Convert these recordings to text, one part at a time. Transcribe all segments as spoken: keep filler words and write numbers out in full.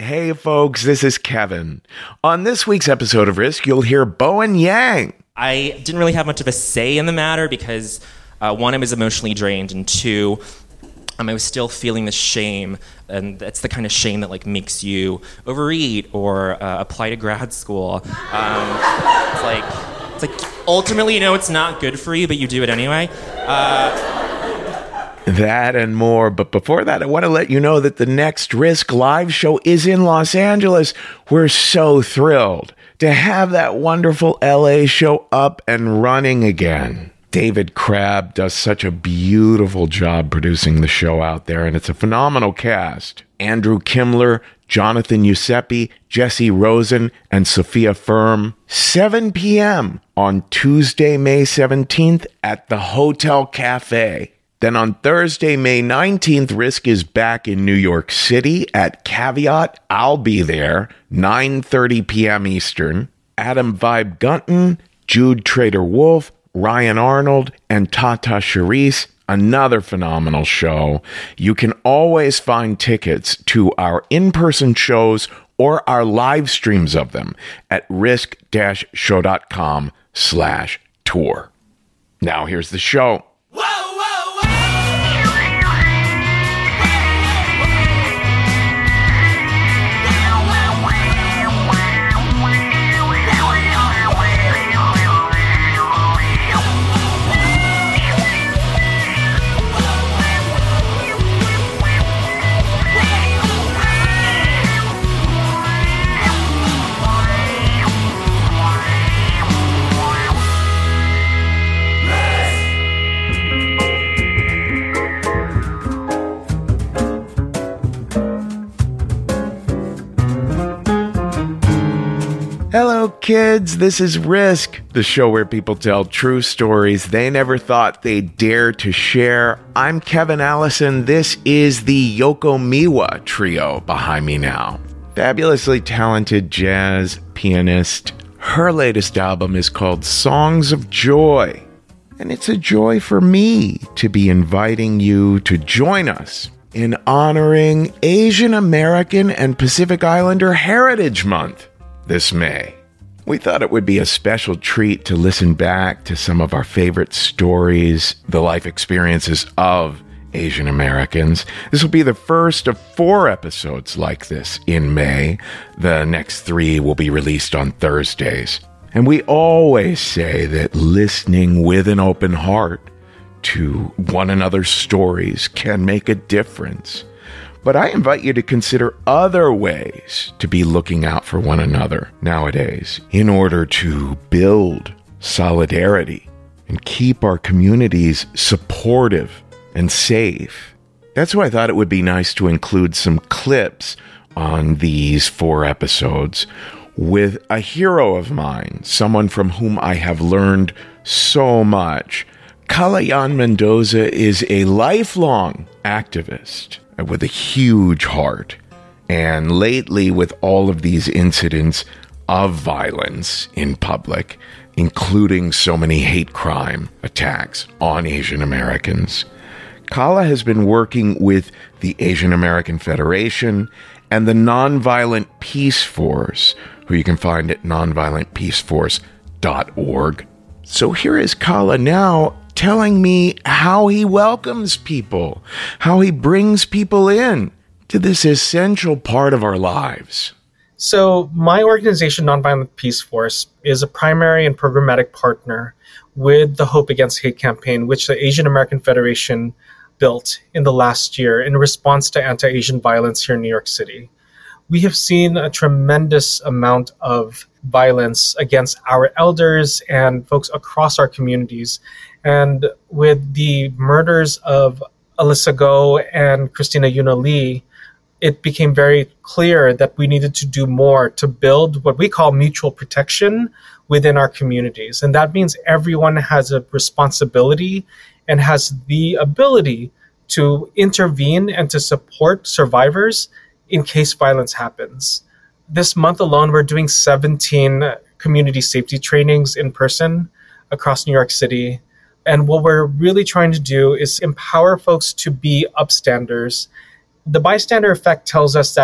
Hey folks, this is Kevin. On this week's episode of Risk, you'll hear Bowen Yang. I didn't really have much of a say in the matter because, uh, one, I was emotionally drained, and two, um, I was still feeling the shame, and that's the kind of shame that like makes you overeat or uh, apply to grad school. Um, it's like, it's like ultimately, you know, it's not good for you, but you do it anyway. Uh, That and more. But before that, I want to let you know that the next Risk live show is in Los Angeles. We're so thrilled to have that wonderful L A show up and running again. David Crabb does such a beautiful job producing the show out there, and it's a phenomenal cast. Andrew Kimler, Jonathan Giuseppe, Jesse Rosen, and Sophia Firm. seven p.m. on Tuesday, May seventeenth at the Hotel Cafe. Then on Thursday, May nineteenth, Risk is back in New York City at Caveat. I'll be there, nine thirty p.m. Eastern. Adam Vibe Gunton, Jude Trader Wolf, Ryan Arnold, and Tata Charisse. Another phenomenal show. You can always find tickets to our in-person shows or our live streams of them at risk-show.com slash tour. Now here's the show. Hello, kids. This is Risk, the show where people tell true stories they never thought they'd dare to share. I'm Kevin Allison. This is the Yoko Miwa trio behind me now. Fabulously talented jazz pianist. Her latest album is called Songs of Joy. And it's a joy for me to be inviting you to join us in honoring Asian American and Pacific Islander Heritage Month this May. We thought it would be a special treat to listen back to some of our favorite stories, the life experiences of Asian Americans. This will be the first of four episodes like this in May. The next three will be released on Thursdays. And we always say that listening with an open heart to one another's stories can make a difference. But I invite you to consider other ways to be looking out for one another nowadays in order to build solidarity and keep our communities supportive and safe. That's why I thought it would be nice to include some clips on these four episodes with a hero of mine, someone from whom I have learned so much. Kalayan Mendoza is a lifelong activist with a huge heart. And lately, with all of these incidents of violence in public, including so many hate crime attacks on Asian Americans, Kala has been working with the Asian American Federation and the Nonviolent Peace Force, who you can find at nonviolent peace force dot org. So here is Kala now telling me how he welcomes people, how he brings people in to this essential part of our lives. So my organization, Nonviolent Peace Force, is a primary and programmatic partner with the Hope Against Hate campaign, which the Asian American Federation built in the last year in response to anti-Asian violence here in New York City. We have seen a tremendous amount of violence against our elders and folks across our communities. And with the murders of Alyssa Go and Christina Yuna Lee, it became very clear that we needed to do more to build what we call mutual protection within our communities. And that means everyone has a responsibility and has the ability to intervene and to support survivors in case violence happens. This month alone, we're doing seventeen community safety trainings in person across New York City. And what we're really trying to do is empower folks to be upstanders. The bystander effect tells us that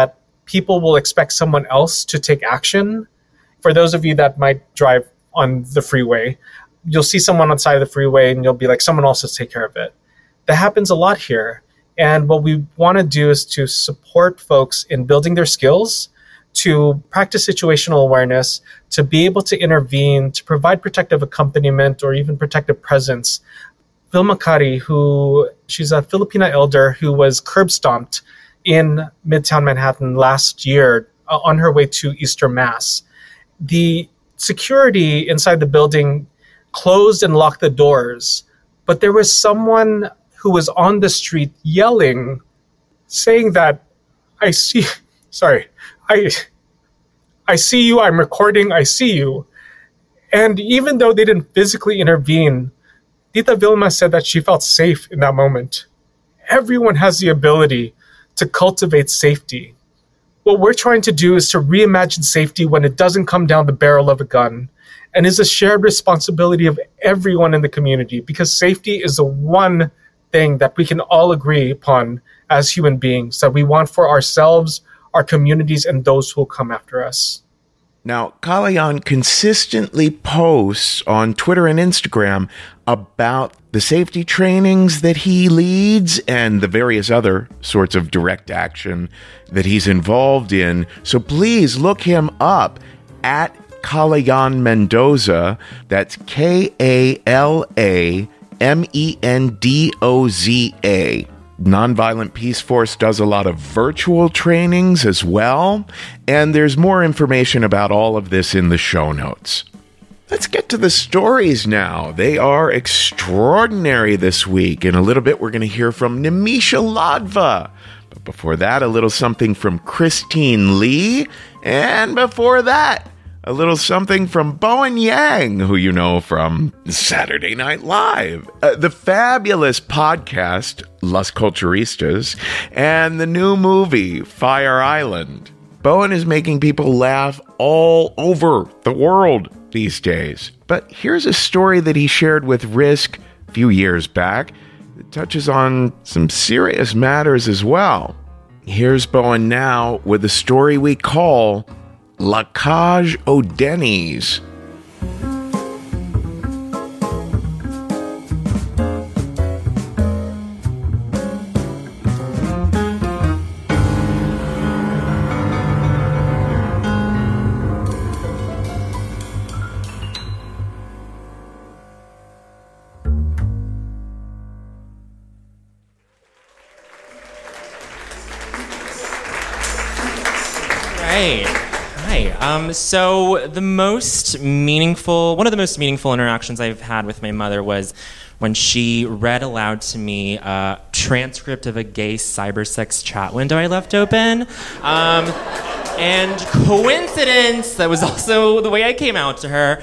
people will expect someone else to take action. For those of you that might drive on the freeway, you'll see someone on the side of the freeway and you'll be like, someone else will take care of it. That happens a lot here. And what we want to do is to support folks in building their skills, to practice situational awareness, to be able to intervene, to provide protective accompaniment or even protective presence. Vilma Kari, who she's a Filipina elder who was curb stomped in Midtown Manhattan last year uh, on her way to Easter Mass. The security inside the building closed and locked the doors, but there was someone who was on the street yelling, saying that, I see, sorry, I, I see you, I'm recording, I see you. And even though they didn't physically intervene, Tita Vilma said that she felt safe in that moment. Everyone has the ability to cultivate safety. What we're trying to do is to reimagine safety when it doesn't come down the barrel of a gun, and is a shared responsibility of everyone in the community, because safety is the one thing that we can all agree upon as human beings that we want for ourselves, our communities, and those who will come after us. Now, Kalayan consistently posts on Twitter and Instagram about the safety trainings that he leads and the various other sorts of direct action that he's involved in. So please look him up at Kalayan Mendoza. That's K A L A M E N D O Z A. Nonviolent Peace Force does a lot of virtual trainings as well, and there's more information about all of this in the show notes. Let's get to the stories now. They are extraordinary this week. In a little bit, we're going to hear from Nimisha Ladva. But before that, a little something from Christine Lee. And before that, a little something from Bowen Yang, who you know from Saturday Night Live, uh, the fabulous podcast, Las Culturistas, and the new movie, Fire Island. Bowen is making people laugh all over the world these days. But here's a story that he shared with Risk a few years back that touches on some serious matters as well. Here's Bowen now with a story we call La Cage aux Denys. Um, so the most meaningful, one of the most meaningful interactions I've had with my mother was when she read aloud to me a transcript of a gay cybersex chat window I left open. Um, and coincidence, that was also the way I came out to her.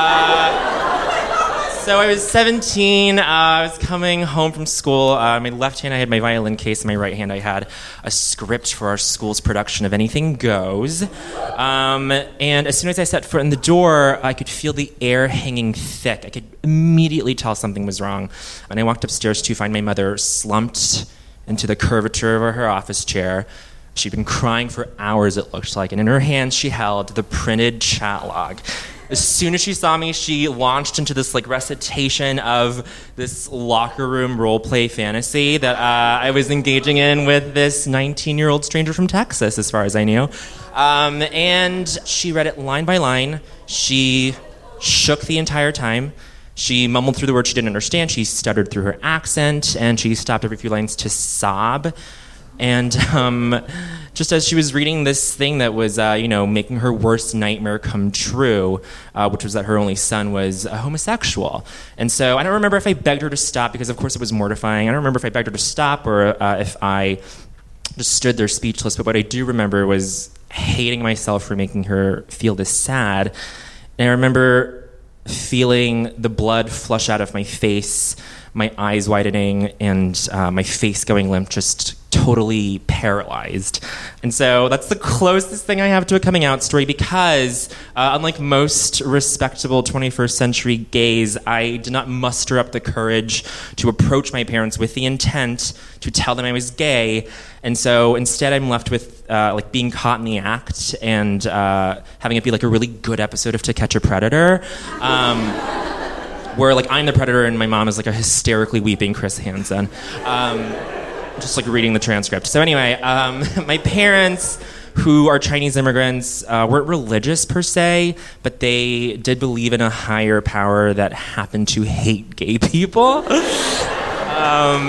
Uh, So I was seventeen, uh, I was coming home from school. Uh, my left hand I had my violin case, in my right hand I had a script for our school's production of Anything Goes. Um, and as soon as I set foot in the door, I could feel the air hanging thick. I could immediately tell something was wrong. And I walked upstairs to find my mother slumped into the curvature of her office chair. She'd been crying for hours, it looked like, and in her hands she held the printed chat log. As soon as she saw me, she launched into this like recitation of this locker room role play fantasy that uh, I was engaging in with this nineteen-year-old stranger from Texas, as far as I knew. Um, and she read it line by line. She shook the entire time. She mumbled through the words she didn't understand. She stuttered through her accent, and she stopped every few lines to sob. And um, just as she was reading this thing that was, uh, you know, making her worst nightmare come true, uh, which was that her only son was a homosexual. And so I don't remember if I begged her to stop, because of course it was mortifying. I don't remember if I begged her to stop or uh, if I just stood there speechless. But what I do remember was hating myself for making her feel this sad. And I remember feeling the blood flush out of my face, my eyes widening, and uh, my face going limp, just totally paralyzed. And so that's the closest thing I have to a coming out story because, uh, unlike most respectable twenty-first century gays, I did not muster up the courage to approach my parents with the intent to tell them I was gay. And so instead I'm left with uh, like being caught in the act and uh, having it be like a really good episode of To Catch a Predator. Um, where like I'm the predator and my mom is like a hysterically weeping Chris Hansen. Um, just like reading the transcript. So anyway, um, my parents, who are Chinese immigrants, uh, weren't religious per se, but they did believe in a higher power that happened to hate gay people. um,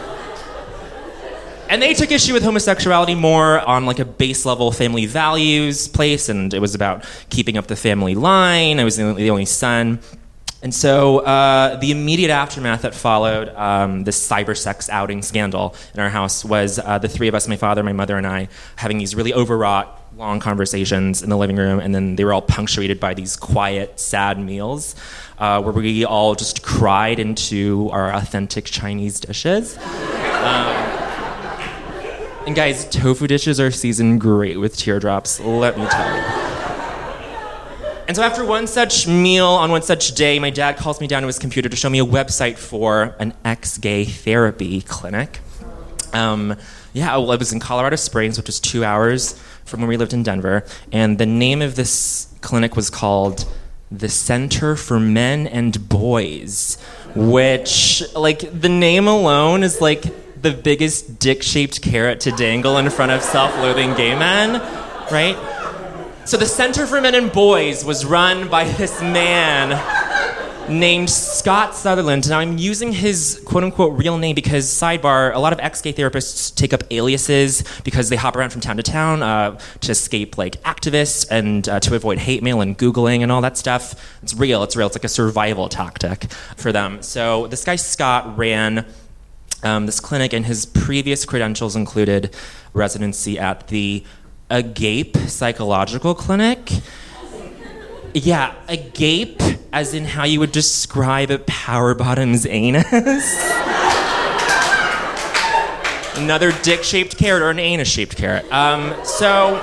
and they took issue with homosexuality more on like a base level family values place, and it was about keeping up the family line. I was the only, the only son. And so uh, the immediate aftermath that followed um, this cyber sex outing scandal in our house was uh, the three of us, my father, my mother, and I, having these really overwrought, long conversations in the living room, and then they were all punctuated by these quiet, sad meals uh, where we all just cried into our authentic Chinese dishes. Um, and guys, tofu dishes are seasoned great with teardrops, let me tell you. And so after one such meal on one such day, my dad calls me down to his computer to show me a website for an ex-gay therapy clinic. Um, yeah, well, it was in Colorado Springs, which was two hours from where we lived in Denver. And the name of this clinic was called the Center for Men and Boys, which, like, the name alone is like the biggest dick-shaped carrot to dangle in front of self-loathing gay men, right? So the Center for Men and Boys was run by this man named Scott Sutherland. Now I'm using his quote-unquote real name because, sidebar, a lot of ex-gay therapists take up aliases because they hop around from town to town uh, to escape like activists and uh, to avoid hate mail and Googling and all that stuff. It's real, it's real. It's like a survival tactic for them. So this guy Scott ran um, this clinic, and his previous credentials included residency at the Agape Psychological Clinic. Yeah, agape, as in how you would describe a power bottom's anus. Another dick-shaped carrot or an anus-shaped carrot. Um, so,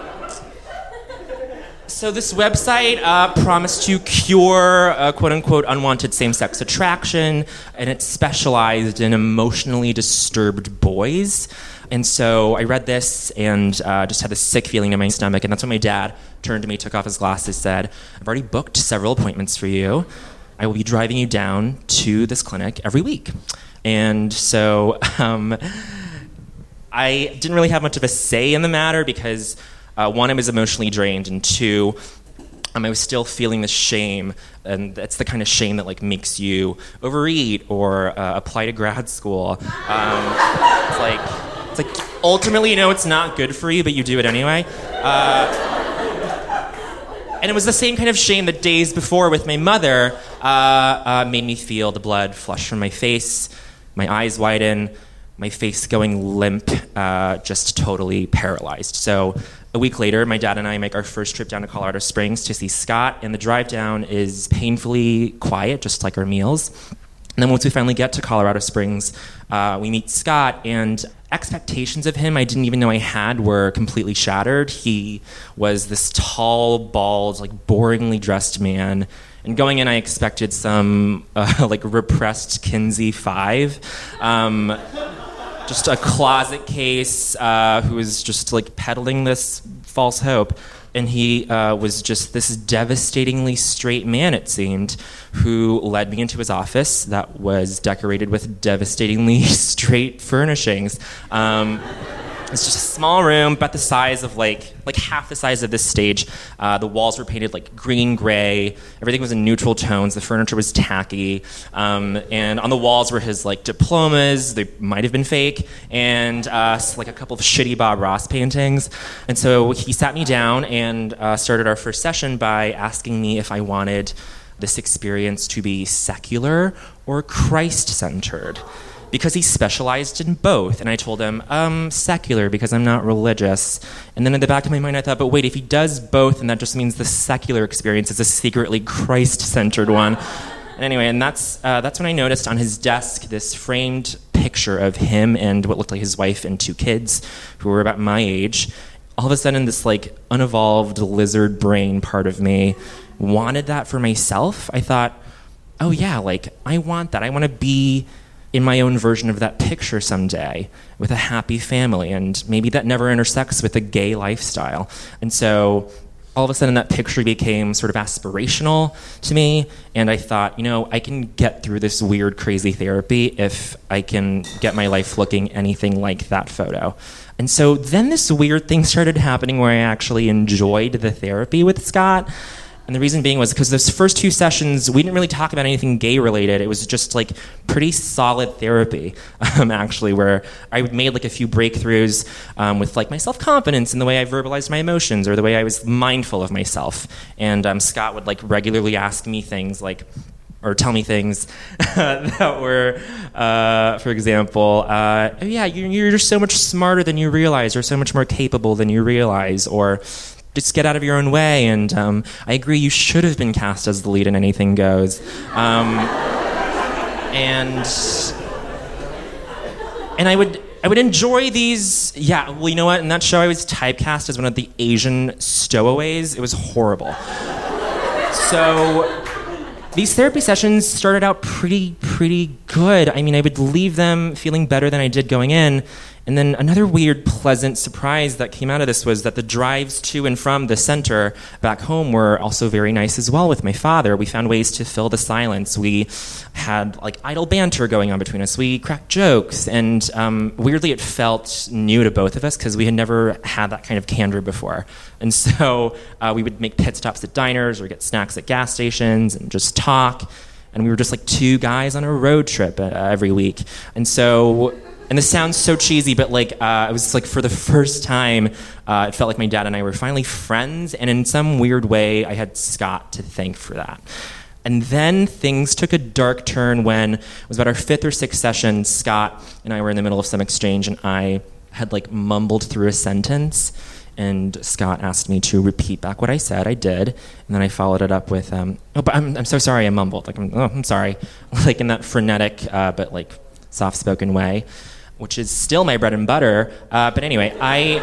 so this website uh, promised to cure uh, quote-unquote unwanted same-sex attraction, and it specialized in emotionally disturbed boys. And so I read this and uh, just had this sick feeling in my stomach. And that's when my dad turned to me, took off his glasses, said, "I've already booked several appointments for you. I will be driving you down to this clinic every week." And so um, I didn't really have much of a say in the matter because, uh, one, I was emotionally drained, and two, Um, I was still feeling the shame, and that's the kind of shame that like makes you overeat or uh, apply to grad school. Um, it's like, it's like ultimately, you know, it's not good for you, but you do it anyway. Uh, and it was the same kind of shame that days before with my mother uh, uh, made me feel the blood flush from my face, my eyes widen, my face going limp, uh, just totally paralyzed. So a week later, my dad and I make our first trip down to Colorado Springs to see Scott, and the drive down is painfully quiet, just like our meals. And then once we finally get to Colorado Springs, uh, we meet Scott, and expectations of him I didn't even know I had were completely shattered. He was this tall, bald, like boringly dressed man. And going in, I expected some uh, like repressed Kinsey Five. Um, just a closet case uh, who was just like peddling this false hope. And he uh, was just this devastatingly straight man, it seemed, who led me into his office that was decorated with devastatingly straight furnishings. Um, It's just a small room, about the size of like like half the size of this stage. Uh, the walls were painted like green gray. Everything was in neutral tones. The furniture was tacky, um, and on the walls were his like diplomas. They might have been fake, and uh, like a couple of shitty Bob Ross paintings. And so he sat me down and uh, started our first session by asking me if I wanted this experience to be secular or Christ-centered, because he specialized in both. And I told him, um, secular, because I'm not religious. And then in the back of my mind, I thought, but wait, if he does both, then that just means the secular experience is a secretly Christ-centered one. And anyway, and that's uh, that's when I noticed on his desk this framed picture of him and what looked like his wife and two kids who were about my age. All of a sudden, this like unevolved lizard brain part of me wanted that for myself. I thought, oh yeah, like I want that. I want to be in my own version of that picture someday with a happy family, and maybe that never intersects with a gay lifestyle. And so all of a sudden that picture became sort of aspirational to me, and I thought, you know, I can get through this weird, crazy therapy if I can get my life looking anything like that photo. And so then this weird thing started happening where I actually enjoyed the therapy with Scott. And the reason being was because those first two sessions, we didn't really talk about anything gay-related. It was just, like, pretty solid therapy, um, actually, where I made, like, a few breakthroughs um, with, like, my self-confidence and the way I verbalized my emotions or the way I was mindful of myself. And um, Scott would, like, regularly ask me things, like, or tell me things that were, uh, for example, uh, oh, yeah, you're, you're just so much smarter than you realize, or so much more capable than you realize, or just get out of your own way, and um, I agree you should have been cast as the lead in Anything Goes. Um, and and I would I would enjoy these, yeah, well, you know what, in that show I was typecast as one of the Asian stowaways. It was horrible. So these therapy sessions started out pretty, pretty good. I mean, I would leave them feeling better than I did going in. And then another weird, pleasant surprise that came out of this was that the drives to and from the center back home were also very nice as well with my father. We found ways to fill the silence. We had like idle banter going on between us. We cracked jokes. And um, weirdly, it felt new to both of us because we had never had that kind of candor before. And so uh, we would make pit stops at diners or get snacks at gas stations and just talk. And we were just like two guys on a road trip uh, every week. And so... And this sounds so cheesy, but like uh, it was like for the first time, uh, it felt like my dad and I were finally friends, and in some weird way, I had Scott to thank for that. And then things took a dark turn when it was about our fifth or sixth session. Scott and I were in the middle of some exchange, and I had like mumbled through a sentence, and Scott asked me to repeat back what I said. I did, and then I followed it up with, um, "Oh, but I'm I'm so sorry, I mumbled." Like, I'm, "Oh, I'm sorry," like in that frenetic uh, but like soft-spoken way, which is still my bread and butter. Uh, but anyway, I...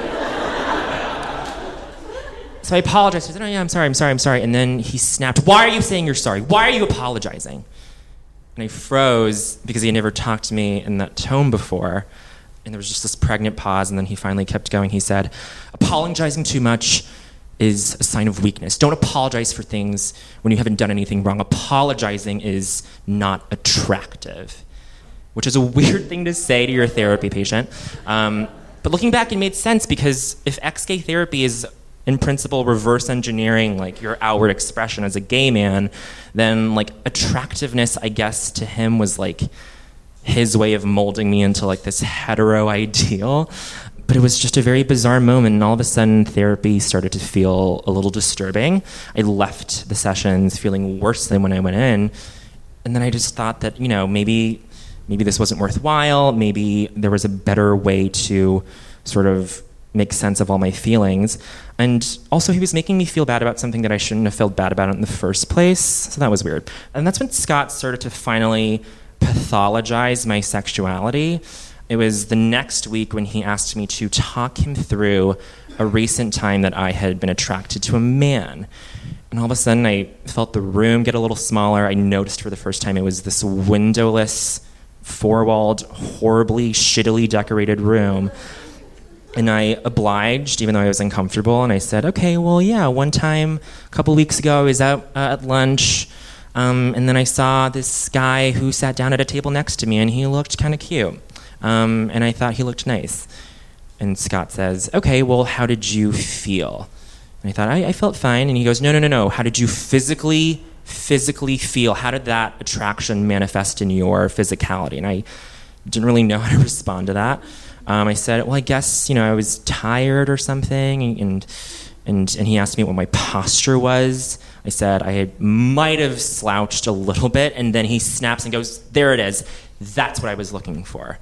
So I apologized. I said, oh, yeah, I'm sorry, I'm sorry, I'm sorry. And then he snapped, why are you saying you're sorry? Why are you apologizing? And I froze because he had never talked to me in that tone before. And there was just this pregnant pause, and then he finally kept going. He said, apologizing too much is a sign of weakness. Don't apologize for things when you haven't done anything wrong. Apologizing is not attractive. Which is a weird thing to say to your therapy patient. Um, but looking back, it made sense because if ex-gay therapy is, in principle, reverse engineering like your outward expression as a gay man, then like attractiveness, I guess, to him was like his way of molding me into like this hetero ideal. But it was just a very bizarre moment, and all of a sudden therapy started to feel a little disturbing. I left the sessions feeling worse than when I went in, and then I just thought that, you know, maybe... Maybe this wasn't worthwhile. Maybe there was a better way to sort of make sense of all my feelings. And also he was making me feel bad about something that I shouldn't have felt bad about in the first place. So that was weird. And that's when Scott started to finally pathologize my sexuality. It was the next week when he asked me to talk him through a recent time that I had been attracted to a man. And all of a sudden I felt the room get a little smaller. I noticed for the first time it was this windowless, four-walled, horribly, shittily decorated room. And I obliged, even though I was uncomfortable, and I said, okay, well, yeah, one time, a couple weeks ago, I was out uh, at lunch, um, and then I saw this guy who sat down at a table next to me, and he looked kind of cute. Um, and I thought he looked nice. And Scott says, okay, well, how did you feel? And I thought, I, I felt fine. And he goes, no, no, no, no, how did you physically physically feel? How did that attraction manifest in your physicality? And I didn't really know how to respond to that. Um, I said, well, I guess, you know, I was tired or something. And, and, and he asked me what my posture was. I said I had, might have slouched a little bit. And then he snaps and goes, there it is. That's what I was looking for.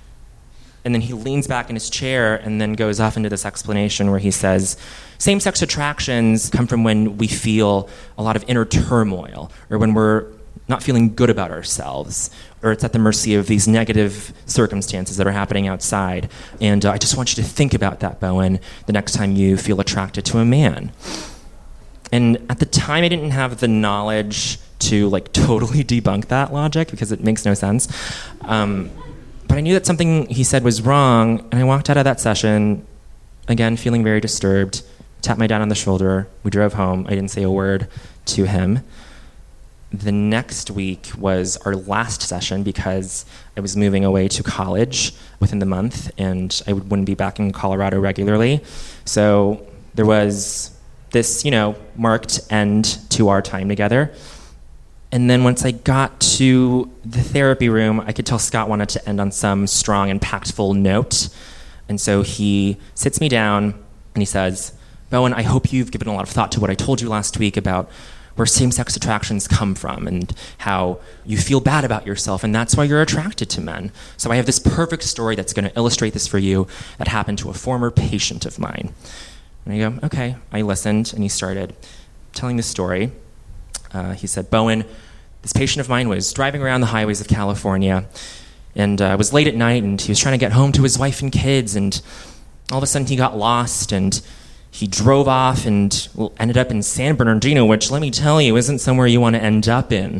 And then he leans back in his chair and then goes off into this explanation where he says, same-sex attractions come from when we feel a lot of inner turmoil, or when we're not feeling good about ourselves, or it's at the mercy of these negative circumstances that are happening outside. And uh, I just want you to think about that, Bowen, the next time you feel attracted to a man. And at the time, I didn't have the knowledge to like totally debunk that logic because it makes no sense. Um, but I knew that something he said was wrong, and I walked out of that session, again, feeling very disturbed, tapped my dad on the shoulder. We drove home. I didn't say a word to him. The next week was our last session because I was moving away to college within the month, and I wouldn't be back in Colorado regularly. So there was this, you know, marked end to our time together. And then once I got to the therapy room, I could tell Scott wanted to end on some strong, impactful note. And so he sits me down and he says, Bowen, I hope you've given a lot of thought to what I told you last week about where same-sex attractions come from and how you feel bad about yourself, and that's why you're attracted to men. So I have this perfect story that's going to illustrate this for you that happened to a former patient of mine. And I go, okay. I listened, and he started telling the story. Uh, he said, Bowen, this patient of mine was driving around the highways of California, and uh, it was late at night, and he was trying to get home to his wife and kids, and all of a sudden he got lost, and he drove off and ended up in San Bernardino, which, let me tell you, isn't somewhere you want to end up in.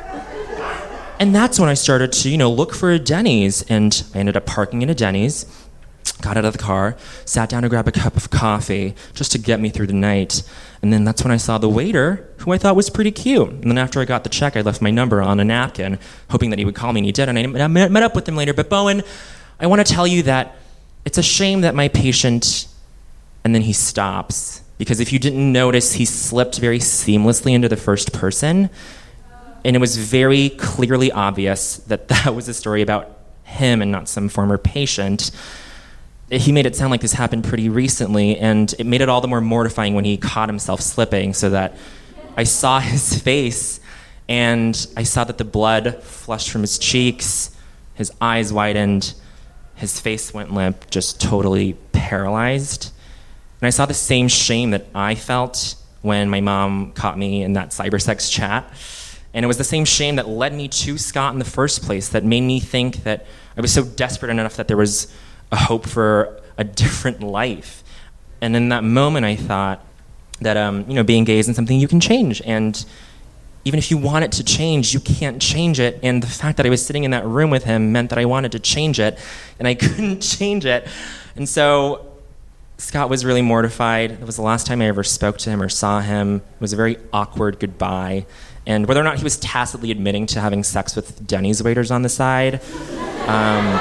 And that's when I started to, you know, look for a Denny's, and I ended up parking in a Denny's, got out of the car, sat down to grab a cup of coffee just to get me through the night. And then that's when I saw the waiter, who I thought was pretty cute. And then after I got the check, I left my number on a napkin, hoping that he would call me, and he did. And I met, met up with him later. But Bowen, I want to tell you that it's a shame that my patient... And then he stops, because if you didn't notice, he slipped very seamlessly into the first person, and it was very clearly obvious that that was a story about him and not some former patient. He made it sound like this happened pretty recently, and it made it all the more mortifying when he caught himself slipping, so that I saw his face, and I saw that the blood flushed from his cheeks, his eyes widened, his face went limp, just totally paralyzed. And I saw the same shame that I felt when my mom caught me in that cybersex chat. And it was the same shame that led me to Scott in the first place, that made me think that I was so desperate enough that there was a hope for a different life. And in that moment, I thought that, um, you know, being gay isn't something you can change. And even if you want it to change, you can't change it. And the fact that I was sitting in that room with him meant that I wanted to change it, and I couldn't change it. And so Scott was really mortified. It was the last time I ever spoke to him or saw him. It was a very awkward goodbye. And whether or not he was tacitly admitting to having sex with Denny's waiters on the side um,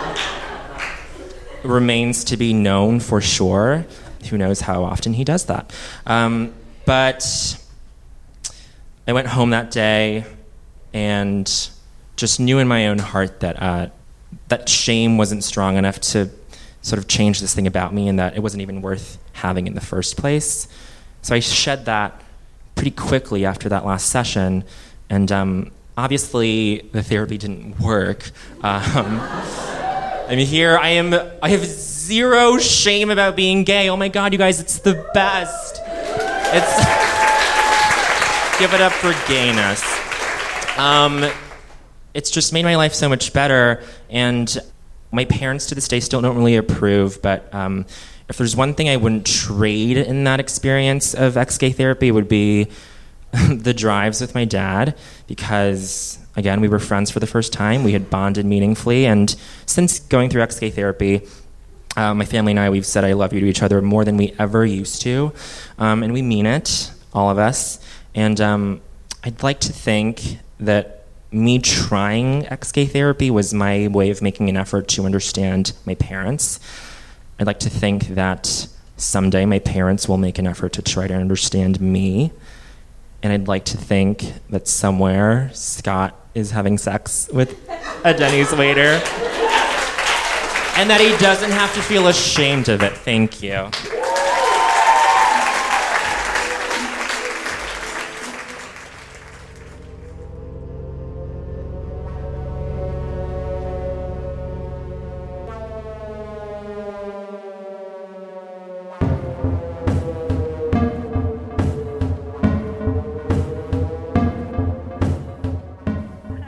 remains to be known for sure. Who knows how often he does that. Um, but I went home that day and just knew in my own heart that uh, that shame wasn't strong enough to sort of change this thing about me, and that it wasn't even worth having in the first place. So I shed that pretty quickly after that last session, and um, obviously the therapy didn't work. Um, I mean, here I am, I have zero shame about being gay. Oh my God, you guys, it's the best. It's, give it up for gayness. Um, it's just made my life so much better, and my parents to this day still don't really approve, but um, if there's one thing I wouldn't trade in that experience of ex-gay therapy, it would be the drives with my dad, because, again, we were friends for the first time. We had bonded meaningfully, and since going through ex-gay therapy, uh, my family and I, we've said I love you to each other more than we ever used to, um, and we mean it, all of us. And um, I'd like to think that me trying ex-gay therapy was my way of making an effort to understand my parents. I'd like to think that someday my parents will make an effort to try to understand me. And I'd like to think that somewhere Scott is having sex with a Denny's waiter. And that he doesn't have to feel ashamed of it. Thank you.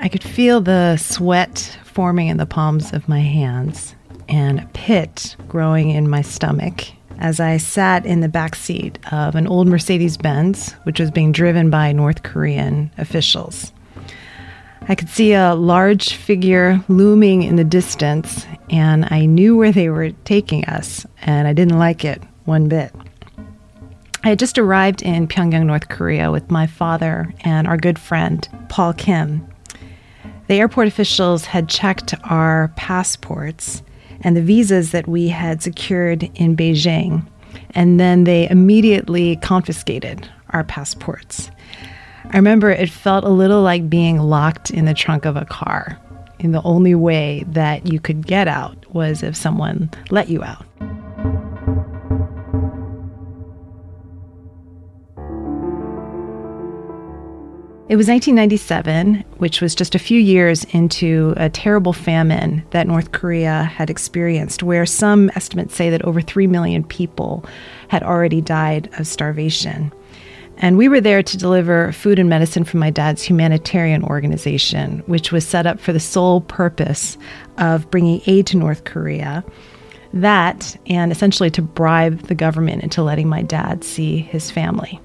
could feel the sweat forming in the palms of my hands and a pit growing in my stomach as I sat in the back seat of an old Mercedes-Benz, which was being driven by North Korean officials. I could see a large figure looming in the distance, and I knew where they were taking us, and I didn't like it one bit. I had just arrived in Pyongyang, North Korea with my father and our good friend, Paul Kim. The airport officials had checked our passports and the visas that we had secured in Beijing, and then they immediately confiscated our passports. I remember it felt a little like being locked in the trunk of a car, and the only way that you could get out was if someone let you out. It was nineteen ninety-seven, which was just a few years into a terrible famine that North Korea had experienced, where some estimates say that over three million people had already died of starvation. And we were there to deliver food and medicine from my dad's humanitarian organization, which was set up for the sole purpose of bringing aid to North Korea. That, and essentially to bribe the government into letting my dad see his family.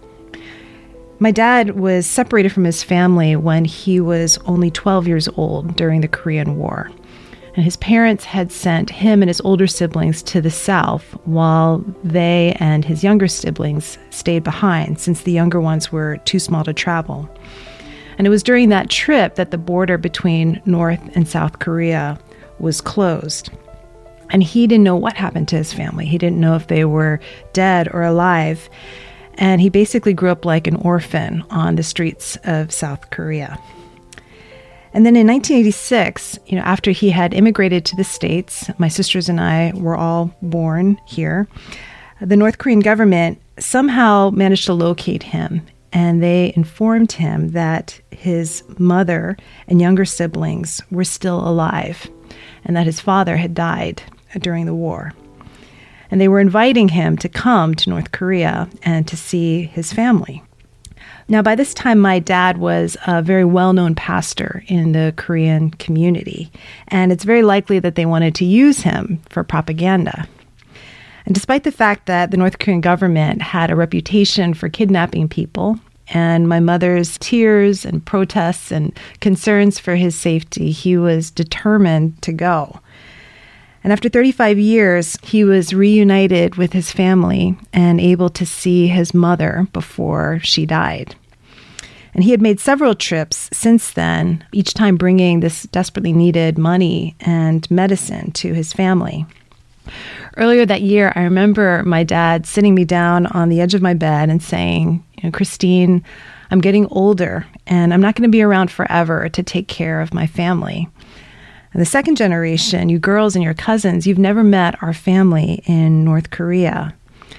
My dad was separated from his family when he was only twelve years old during the Korean War. And his parents had sent him and his older siblings to the south while they and his younger siblings stayed behind, since the younger ones were too small to travel. And it was during that trip that the border between North and South Korea was closed. And he didn't know what happened to his family. He didn't know if they were dead or alive. And he basically grew up like an orphan on the streets of South Korea. And then in nineteen eighty-six, you know, after he had immigrated to the States, my sisters and I were all born here, the North Korean government somehow managed to locate him, and they informed him that his mother and younger siblings were still alive, and that his father had died during the war. And they were inviting him to come to North Korea and to see his family. Now, by this time, my dad was a very well-known pastor in the Korean community, and it's very likely that they wanted to use him for propaganda. And despite the fact that the North Korean government had a reputation for kidnapping people, and my mother's tears and protests and concerns for his safety, he was determined to go. And after thirty-five years, he was reunited with his family and able to see his mother before she died. And he had made several trips since then, each time bringing this desperately needed money and medicine to his family. Earlier that year, I remember my dad sitting me down on the edge of my bed and saying, you know, Christine, I'm getting older and I'm not going to be around forever to take care of my family. And the second generation, you girls and your cousins, you've never met our family in North Korea.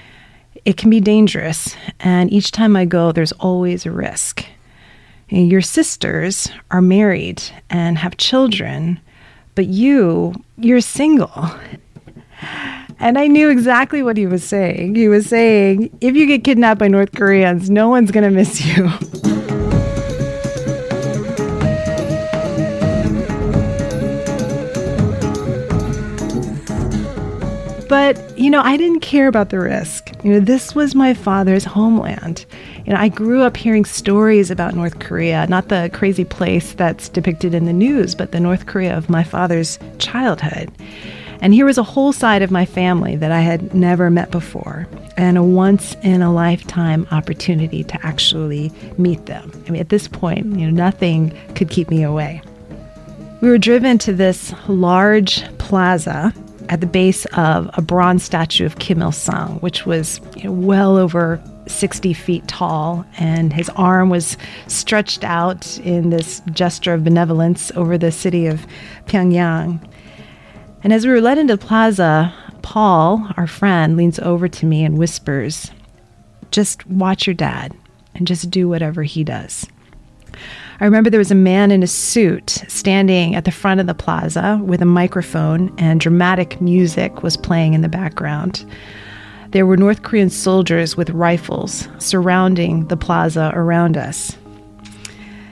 It can be dangerous, and each time I go, there's always a risk. And your sisters are married and have children, but you, you're single. And I knew exactly what he was saying. He was saying, if you get kidnapped by North Koreans, no one's going to miss you. But, you know, I didn't care about the risk. You know, this was my father's homeland. You know, I grew up hearing stories about North Korea, not the crazy place that's depicted in the news, but the North Korea of my father's childhood. And here was a whole side of my family that I had never met before, and a once-in-a-lifetime opportunity to actually meet them. I mean, at this point, you know, nothing could keep me away. We were driven to this large plaza at the base of a bronze statue of Kim Il-sung, which was, you know, well over sixty feet tall, and his arm was stretched out in this gesture of benevolence over the city of Pyongyang. And as we were led into the plaza, Paul, our friend, leans over to me and whispers, "Just watch your dad and just do whatever he does." I remember there was a man in a suit standing at the front of the plaza with a microphone, and dramatic music was playing in the background. There were North Korean soldiers with rifles surrounding the plaza around us.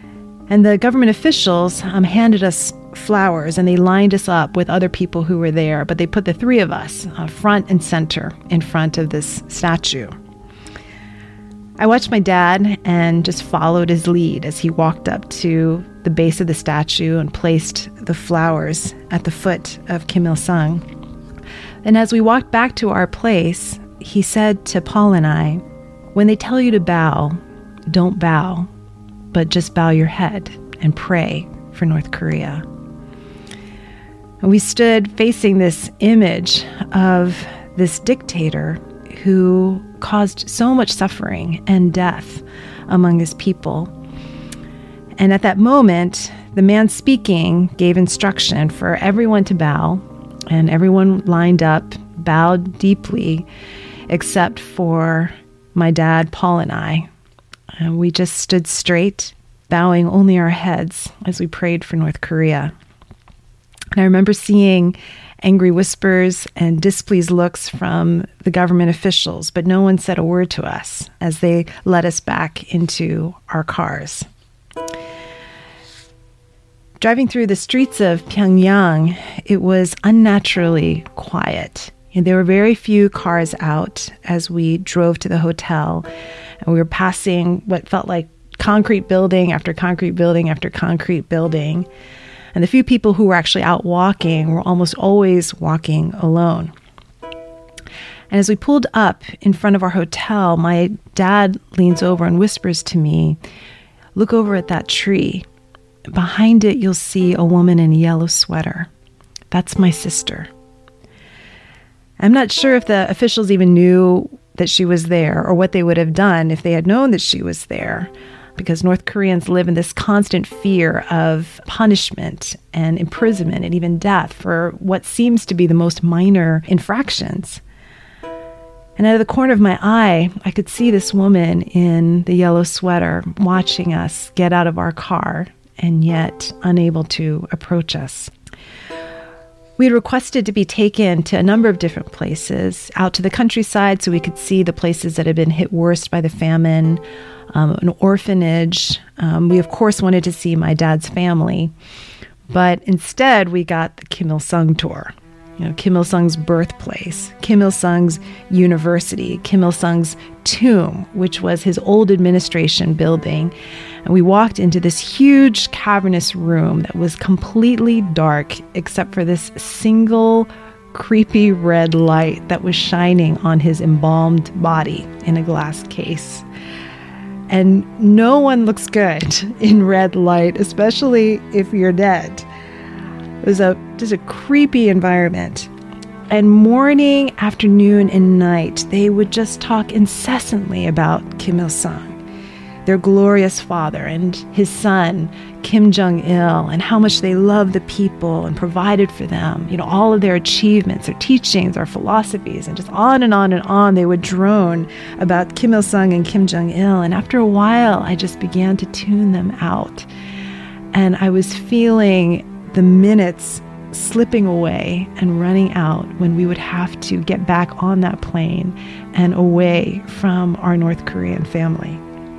And the government officials um, handed us flowers, and they lined us up with other people who were there, but they put the three of us uh, front and center in front of this statue. I watched my dad and just followed his lead as he walked up to the base of the statue and placed the flowers at the foot of Kim Il-sung. And as we walked back to our place, he said to Paul and I, "When they tell you to bow, don't bow, but just bow your head and pray for North Korea." And we stood facing this image of this dictator who caused so much suffering and death among his people. And at that moment, the man speaking gave instruction for everyone to bow, and everyone lined up, bowed deeply, except for my dad, Paul, and I. And we just stood straight, bowing only our heads as we prayed for North Korea. And I remember seeing angry whispers and displeased looks from the government officials, but no one said a word to us as they led us back into our cars. Driving through the streets of Pyongyang, it was unnaturally quiet. And there were very few cars out as we drove to the hotel, and we were passing what felt like concrete building after concrete building after concrete building. And the few people who were actually out walking were almost always walking alone. And as we pulled up in front of our hotel, my dad leans over and whispers to me, "Look over at that tree. Behind it, you'll see a woman in a yellow sweater. That's my sister." I'm not sure if the officials even knew that she was there or what they would have done if they had known that she was there, because North Koreans live in this constant fear of punishment and imprisonment and even death for what seems to be the most minor infractions. And out of the corner of my eye, I could see this woman in the yellow sweater watching us get out of our car and yet unable to approach us. We had requested to be taken to a number of different places, out to the countryside so we could see the places that had been hit worst by the famine, um, an orphanage. Um, we, of course, wanted to see my dad's family, but instead we got the Kim Il-sung tour. You know, Kim Il-sung's birthplace, Kim Il-sung's university, Kim Il-sung's tomb, which was his old administration building. And we walked into this huge cavernous room that was completely dark except for this single creepy red light that was shining on his embalmed body in a glass case. And no one looks good in red light, especially if you're dead. It was a just a creepy environment. And morning, afternoon, and night, they would just talk incessantly about Kim Il-sung, their glorious father, and his son, Kim Jong-il, and how much they loved the people and provided for them. You know, all of their achievements, their teachings, their philosophies, and just on and on and on they would drone about Kim Il-sung and Kim Jong-il. And after a while, I just began to tune them out. And I was feeling the minutes slipping away and running out when we would have to get back on that plane and away from our North Korean family.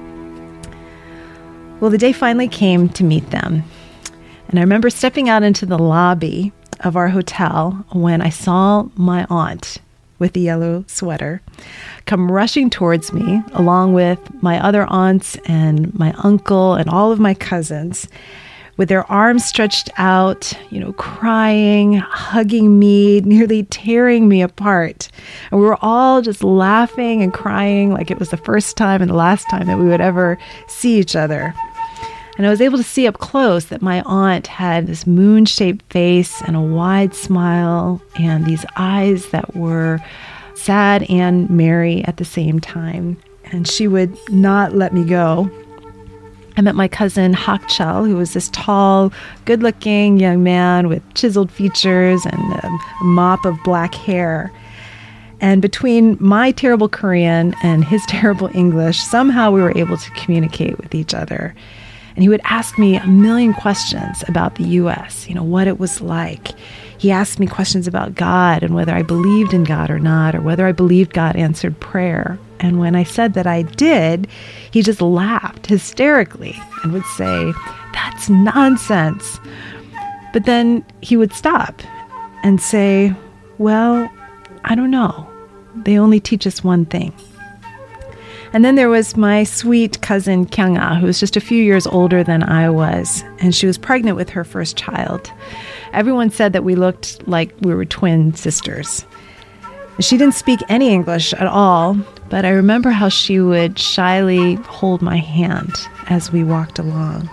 Well, the day finally came to meet them. And I remember stepping out into the lobby of our hotel when I saw my aunt with the yellow sweater come rushing towards me, along with my other aunts and my uncle and all of my cousins, with their arms stretched out, you know, crying, hugging me, nearly tearing me apart. And we were all just laughing and crying like it was the first time and the last time that we would ever see each other. And I was able to see up close that my aunt had this moon-shaped face and a wide smile and these eyes that were sad and merry at the same time. And she would not let me go. I met my cousin Hak Chul, who was this tall, good-looking young man with chiseled features and a mop of black hair. And between my terrible Korean and his terrible English, somehow we were able to communicate with each other. And he would ask me a million questions about the U S, you know, what it was like. He asked me questions about God and whether I believed in God or not, or whether I believed God answered prayer. And when I said that I did, he just laughed hysterically and would say, that's nonsense. But then he would stop and say, well, I don't know. They only teach us one thing. And then there was my sweet cousin Kyung-ah, who was just a few years older than I was, and she was pregnant with her first child. Everyone said that we looked like we were twin sisters. She didn't speak any English at all, but I remember how she would shyly hold my hand as we walked along.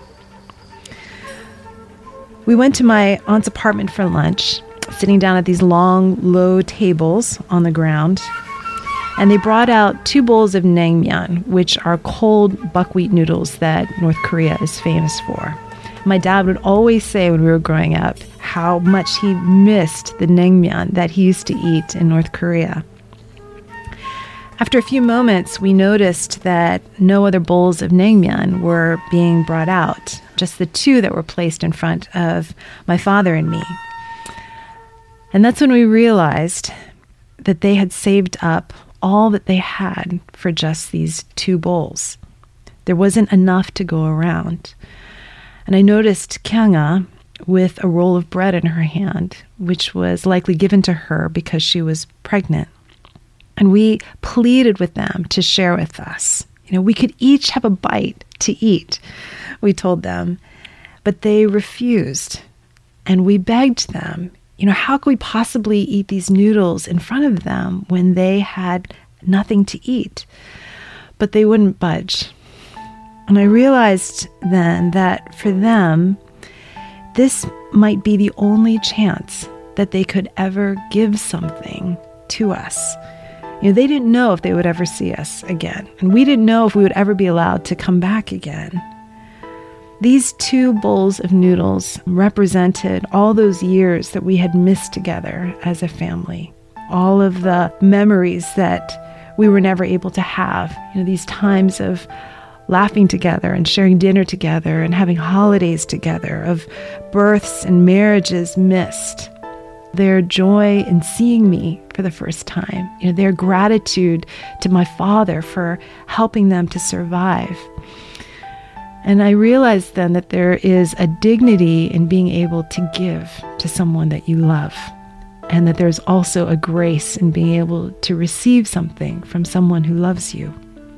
We went to my aunt's apartment for lunch, sitting down at these long, low tables on the ground. And they brought out two bowls of naengmyeon, which are cold buckwheat noodles that North Korea is famous for. My dad would always say when we were growing up how much he missed the naengmyeon that he used to eat in North Korea. After a few moments, we noticed that no other bowls of naengmyeon were being brought out, just the two that were placed in front of my father and me. And that's when we realized that they had saved up all that they had for just these two bowls. There wasn't enough to go around. And I noticed Kyung-ah with a roll of bread in her hand, which was likely given to her because she was pregnant. And we pleaded with them to share with us. You know, we could each have a bite to eat, we told them. But they refused. And we begged them, you know, how could we possibly eat these noodles in front of them when they had nothing to eat? But they wouldn't budge. And I realized then that for them, this might be the only chance that they could ever give something to us. You know, they didn't know if they would ever see us again. And we didn't know if we would ever be allowed to come back again. These two bowls of noodles represented all those years that we had missed together as a family, all of the memories that we were never able to have, you know, these times of laughing together and sharing dinner together and having holidays together, of births and marriages missed, their joy in seeing me for the first time, you know, their gratitude to my father for helping them to survive. And I realized then that there is a dignity in being able to give to someone that you love, and that there's also a grace in being able to receive something from someone who loves you.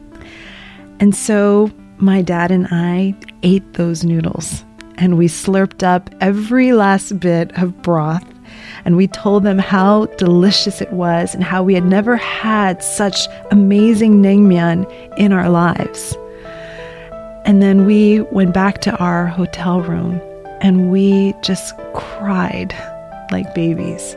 And so my dad and I ate those noodles, and we slurped up every last bit of broth, and we told them how delicious it was and how we had never had such amazing naengmyeon in our lives. And then we went back to our hotel room and we just cried like babies.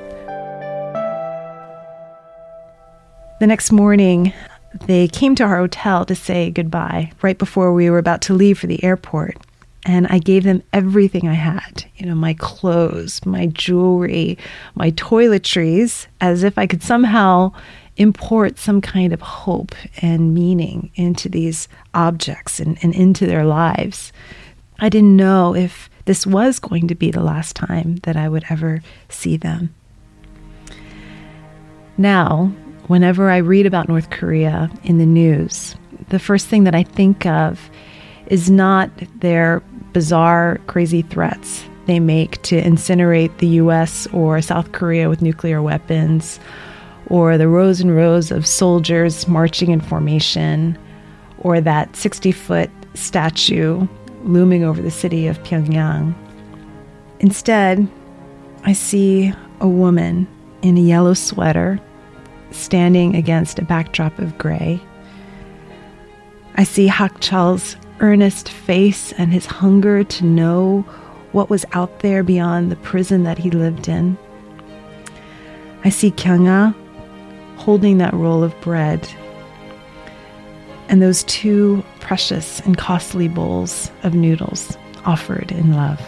The next morning, they came to our hotel to say goodbye right before we were about to leave for the airport. And I gave them everything I had, you know, my clothes, my jewelry, my toiletries, as if I could somehow import some kind of hope and meaning into these objects and, and into their lives. I didn't know if this was going to be the last time that I would ever see them. Now, whenever I read about North Korea in the news, the first thing that I think of is not their bizarre, crazy threats they make to incinerate the U S or South Korea with nuclear weapons, or the rows and rows of soldiers marching in formation, or that sixty-foot statue looming over the city of Pyongyang. Instead, I see a woman in a yellow sweater standing against a backdrop of gray. I see Hak Chal's earnest face and his hunger to know what was out there beyond the prison that he lived in. I see Kyung-ah holding that roll of bread and those two precious and costly bowls of noodles offered in love.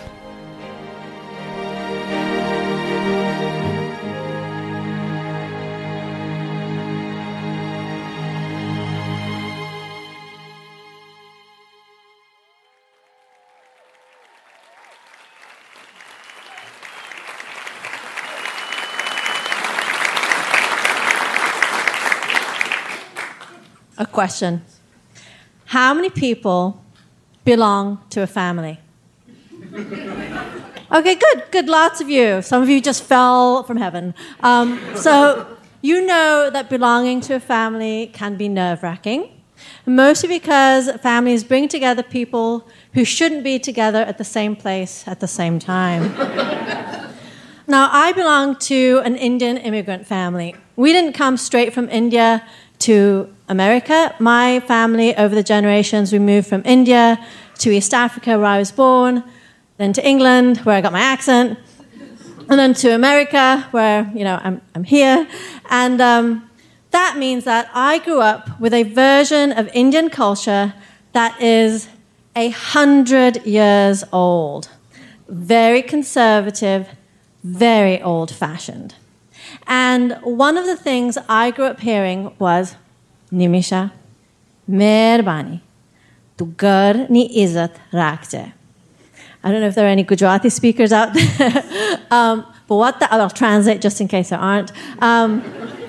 A question. How many people belong to a family? Okay, good, good, lots of you. Some of you just fell from heaven. Um, so you know that belonging to a family can be nerve-wracking, mostly because families bring together people who shouldn't be together at the same place at the same time. Now, I belong to an Indian immigrant family. We didn't come straight from India to America. My family, over the generations, we moved from India to East Africa, where I was born, then to England, where I got my accent, and then to America, where, you know, I'm, I'm here. And um, that means that I grew up with a version of Indian culture that is a hundred years old. Very conservative, very old-fashioned. And one of the things I grew up hearing was, Nimisha, mehrbani, tu ghar ni izzat rakhte. I don't know if there are any Gujarati speakers out there, um, but what the, I'll translate just in case there aren't. Um,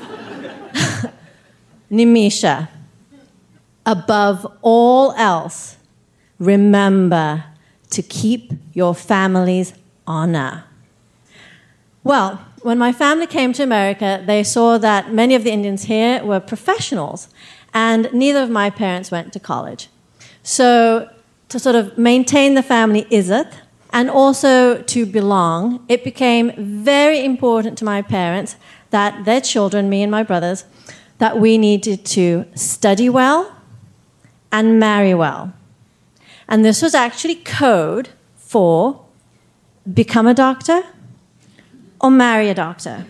Nimisha, above all else, remember to keep your family's honor. Well, when my family came to America, they saw that many of the Indians here were professionals, and neither of my parents went to college. So to sort of maintain the family izzat, and also to belong, it became very important to my parents that their children, me and my brothers, that we needed to study well and marry well. And this was actually code for become a doctor or marry a doctor.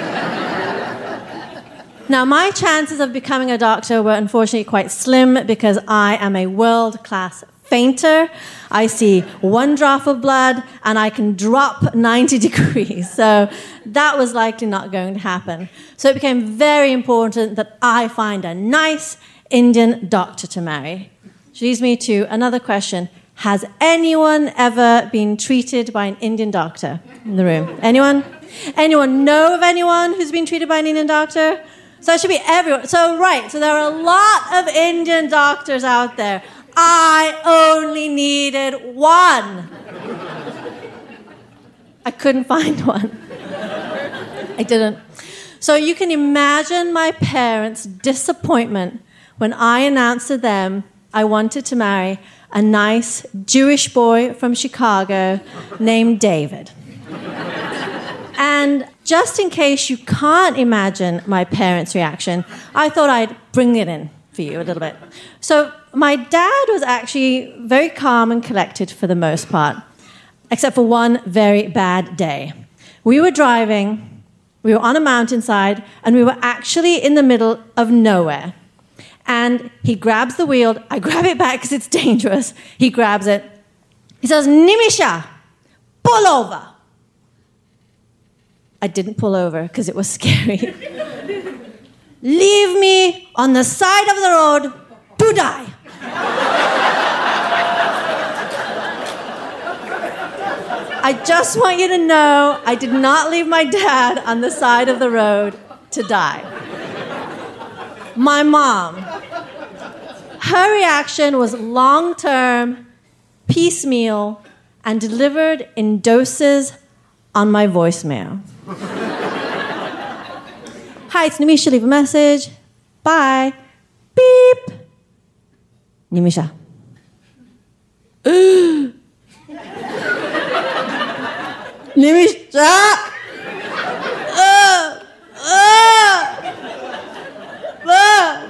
Now, my chances of becoming a doctor were unfortunately quite slim because I am a world-class fainter. I see one drop of blood and I can drop ninety degrees. So that was likely not going to happen. So it became very important that I find a nice Indian doctor to marry. Which leads me to another question. Has anyone ever been treated by an Indian doctor in the room? Anyone? Anyone know of anyone who's been treated by an Indian doctor? So it should be everyone. So, right, so there are a lot of Indian doctors out there. I only needed one. I couldn't find one. I didn't. So you can imagine my parents' disappointment when I announced to them I wanted to marry a nice Jewish boy from Chicago named David. And just in case you can't imagine my parents' reaction, I thought I'd bring it in for you a little bit. So my dad was actually very calm and collected for the most part, except for one very bad day. We were driving, we were on a mountainside, and we were actually in the middle of nowhere. And he grabs the wheel. I grab it back because it's dangerous. He grabs it. He says, Nimisha, pull over. I didn't pull over because it was scary. Leave me on the side of the road to die. I just want you to know I did not leave my dad on the side of the road to die. My mom, her reaction was long-term, piecemeal, and delivered in doses on my voicemail. Hi, it's Nimisha. Leave a message. Bye. Beep. Nimisha. Nimisha. Uh, uh, uh,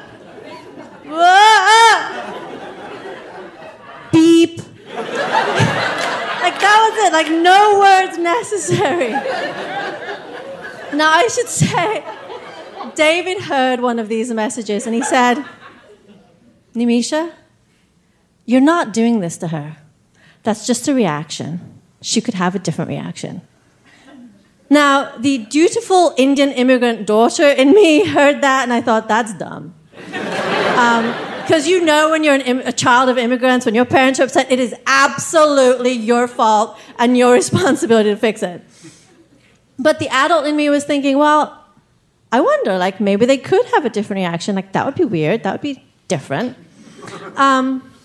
uh. Beep. Like, that was it. Like, no words necessary. Now, I should say, David heard one of these messages and he said, Nimisha, you're not doing this to her. That's just a reaction. She could have a different reaction. Now, the dutiful Indian immigrant daughter in me heard that and I thought, that's dumb. Because um, you know when you're an Im- a child of immigrants, when your parents are upset, it is absolutely your fault and your responsibility to fix it. But the adult in me was thinking, well, I wonder, like, maybe they could have a different reaction. Like, that would be weird. That would be different. Um,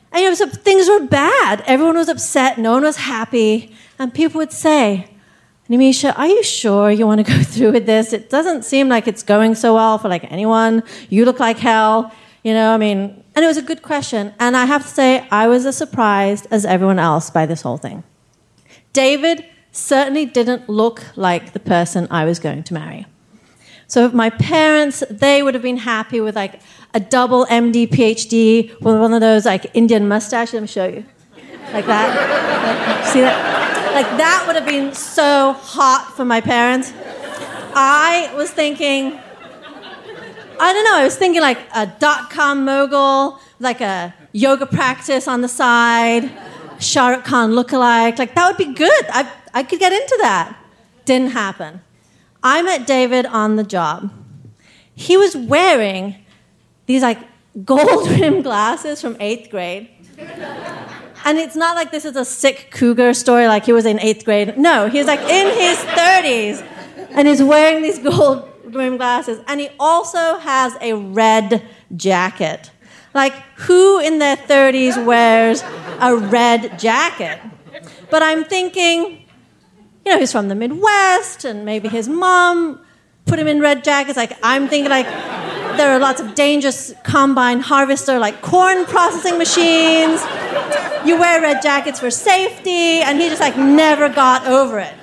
And you know, so things were bad. Everyone was upset. No one was happy. And people would say, Nimisha, are you sure you want to go through with this? It doesn't seem like it's going so well for like anyone. You look like hell. You know, I mean, and it was a good question. And I have to say, I was as surprised as everyone else by this whole thing. David certainly didn't look like the person I was going to marry. So my parents, they would have been happy with like a double M D, P H D, with one of those like Indian mustaches. Let me show you. Like that. Like, see that? Like that would have been so hot for my parents. I was thinking, I don't know, I was thinking like a dot-com mogul, like a yoga practice on the side, Shah Rukh Khan lookalike. Like that would be good. I, I could get into that. Didn't happen. I met David on the job. He was wearing these like gold-rimmed glasses from eighth grade. And it's not like this is a sick cougar story, like he was in eighth grade. No, he was like in his thirties, and he's wearing these gold-rimmed glasses. And he also has a red jacket. Like, who in their thirties wears a red jacket? But I'm thinking, you know, he's from the Midwest, and maybe his mom put him in red jackets. Like, I'm thinking, like, there are lots of dangerous combine harvester, like corn processing machines. You wear red jackets for safety, and he just, like, never got over it.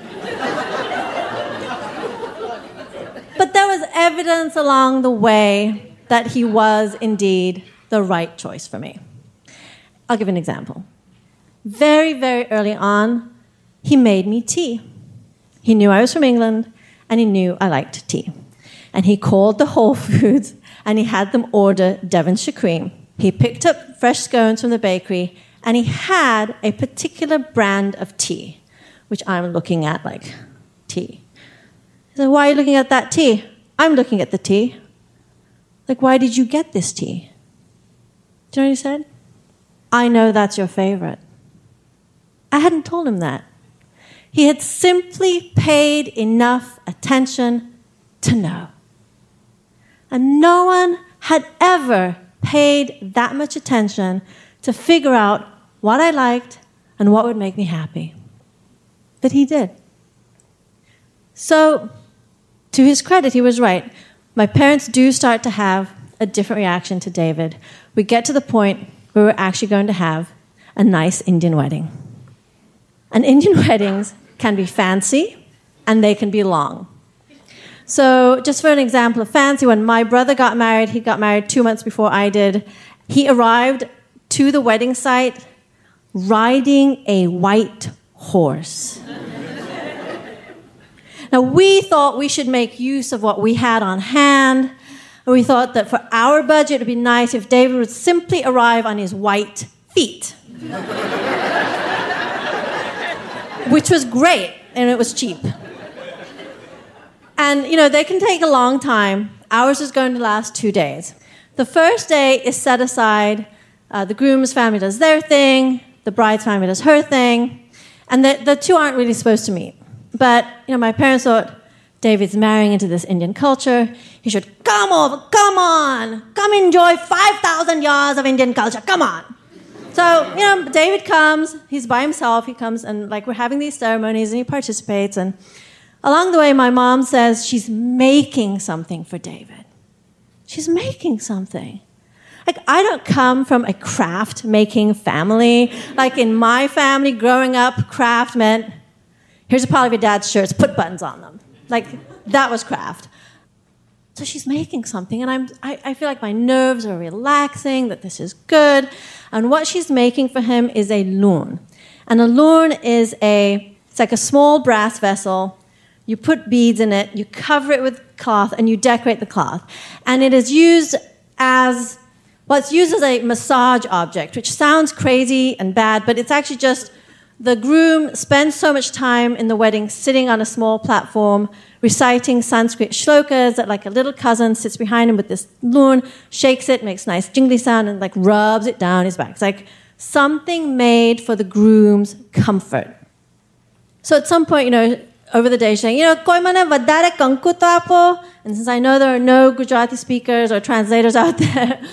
But there was evidence along the way that he was indeed the right choice for me. I'll give an example. Very, very early on, he made me tea. He knew I was from England, and he knew I liked tea. And he called the Whole Foods, and he had them order Devonshire cream. He picked up fresh scones from the bakery, and he had a particular brand of tea, which I'm looking at like, tea. He said, why are you looking at that tea? I'm looking at the tea. Like, why did you get this tea? Do you know what he said? I know that's your favorite. I hadn't told him that. He had simply paid enough attention to know. And no one had ever paid that much attention to figure out what I liked and what would make me happy. But he did. So, to his credit, he was right. My parents do start to have a different reaction to David. We get to the point where we're actually going to have a nice Indian wedding. And Indian weddings can be fancy, and they can be long. So just for an example of fancy, when my brother got married, he got married two months before I did. He arrived to the wedding site riding a white horse. Now, we thought we should make use of what we had on hand, and we thought that for our budget, it would be nice if David would simply arrive on his white feet. Which was great, and it was cheap. And, you know, they can take a long time. Ours is going to last two days. The first day is set aside. Uh, the groom's family does their thing. The bride's family does her thing. And the, the two aren't really supposed to meet. But, you know, my parents thought, David's marrying into this Indian culture. He should come over, come on. Come enjoy five thousand years of Indian culture. Come on. So, you know, David comes. He's by himself. He comes, and, like, we're having these ceremonies, and he participates. And along the way, my mom says she's making something for David. She's making something. Like, I don't come from a craft-making family. Like, in my family, growing up, craft meant, here's a pile of your dad's shirts, put buttons on them. Like, that was craft. So she's making something, and I'm, I, I feel like my nerves are relaxing, that this is good. And what she's making for him is a loon. And a loon is a, it's like a small brass vessel. You put beads in it, you cover it with cloth, and you decorate the cloth. And it is used as, well, it's used as a massage object, which sounds crazy and bad, but it's actually just the groom spends so much time in the wedding sitting on a small platform, reciting Sanskrit shlokas that, like, a little cousin sits behind him with this loon, shakes it, makes a nice jingly sound, and, like, rubs it down his back. It's like something made for the groom's comfort. So at some point, you know, over the day, she's saying, you know, koi mane vadare kanku to apo. And since I know there are no Gujarati speakers or translators out there,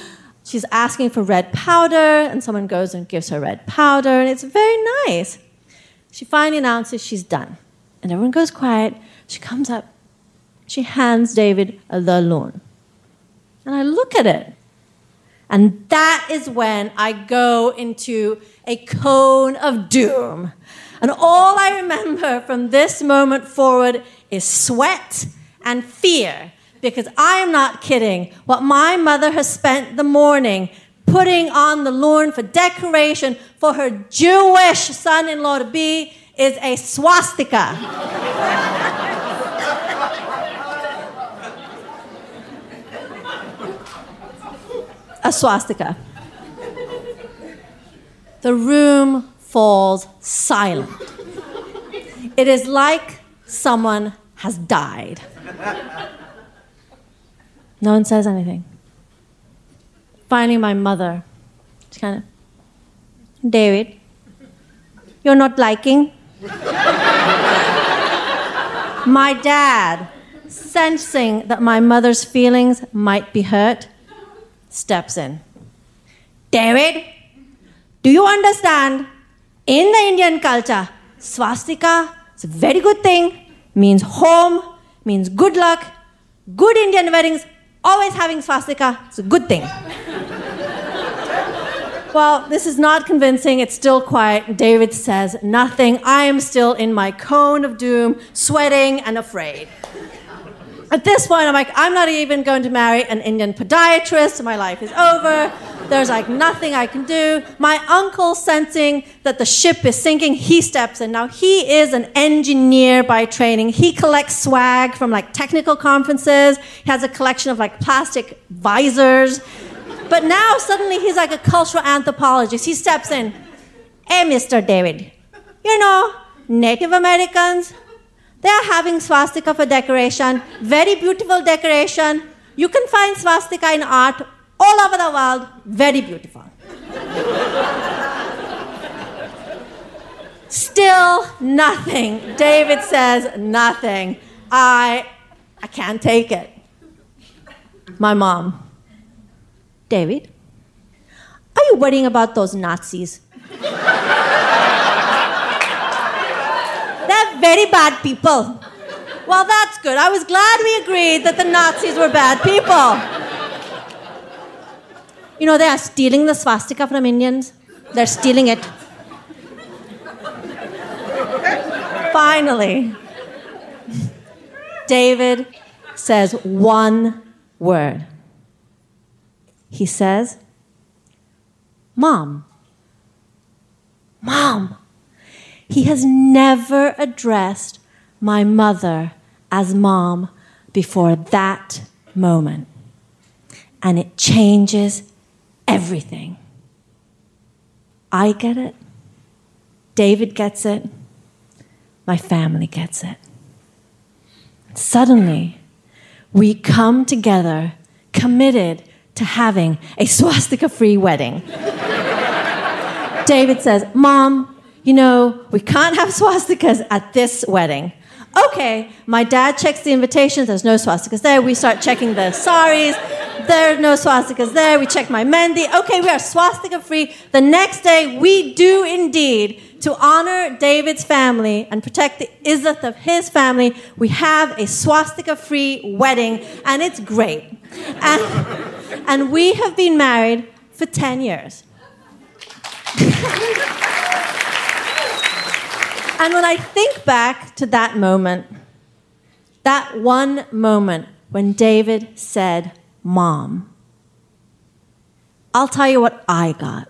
she's asking for red powder, and someone goes and gives her red powder, and it's very nice. She finally announces she's done. And everyone goes quiet. She comes up. She hands David the loan. And I look at it. And that is when I go into a cone of doom. And all I remember from this moment forward is sweat and fear. Because I am not kidding. What my mother has spent the morning putting on the loan for decoration for her Jewish son-in-law to be is a swastika. A swastika. The room falls silent. It is like someone has died. No one says anything. Finally, my mother, she kind of, David, you're not liking? My dad, sensing that my mother's feelings might be hurt, steps in. David, do you understand? In the Indian culture, swastika is a very good thing, means home, means good luck. Good Indian weddings, always having swastika, it's a good thing. Well, this is not convincing. It's still quiet. David says nothing. I am still in my cone of doom, sweating and afraid. At this point, I'm like, I'm not even going to marry an Indian podiatrist. My life is over. There's like nothing I can do. My uncle, sensing that the ship is sinking, he steps in. Now, he is an engineer by training. He collects swag from like technical conferences. He has a collection of like plastic visors. But now suddenly he's like a cultural anthropologist. He steps in. Hey, Mister David, you know, Native Americans, they are having swastika for decoration. Very beautiful decoration. You can find swastika in art all over the world. Very beautiful. Still nothing. David says nothing. I, I can't take it. My mom. David, are you worrying about those Nazis? They're very bad people. Well, that's good. I was glad we agreed that the Nazis were bad people. You know, they are stealing the swastika from Indians. They're stealing it. Finally, David says one word. He says, Mom. Mom. He has never addressed my mother as Mom before that moment. And it changes everything. I get it. David gets it. My family gets it. Suddenly, we come together committed to having a swastika-free wedding. David says, Mom, you know, we can't have swastikas at this wedding. Okay, my dad checks the invitations. There's no swastikas there. We start checking the saris. There are no swastikas there. We check my mehndi. Okay, we are swastika-free. The next day, we do indeed, to honor David's family and protect the izzat of his family, we have a swastika-free wedding, and it's great. And, and we have been married for ten years. And when I think back to that moment, that one moment when David said, Mom, I'll tell you what I got.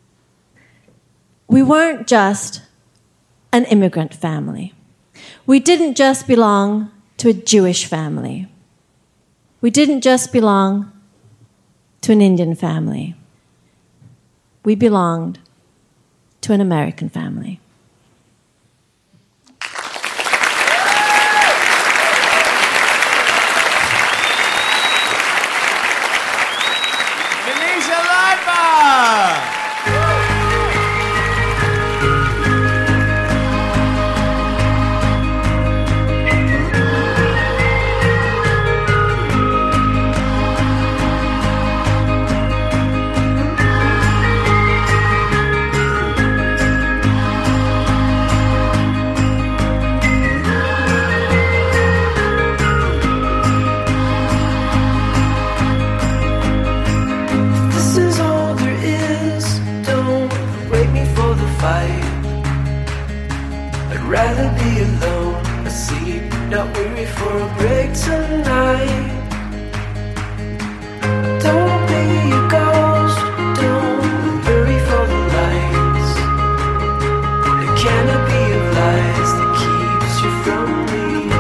We weren't just an immigrant family. We didn't just belong to a Jewish family. We didn't just belong to an Indian family. We belonged to an American family. rather be alone, asleep, not weary for a break tonight. Don't be a ghost, don't hurry for the lights. The canopy of lies that keeps you from me.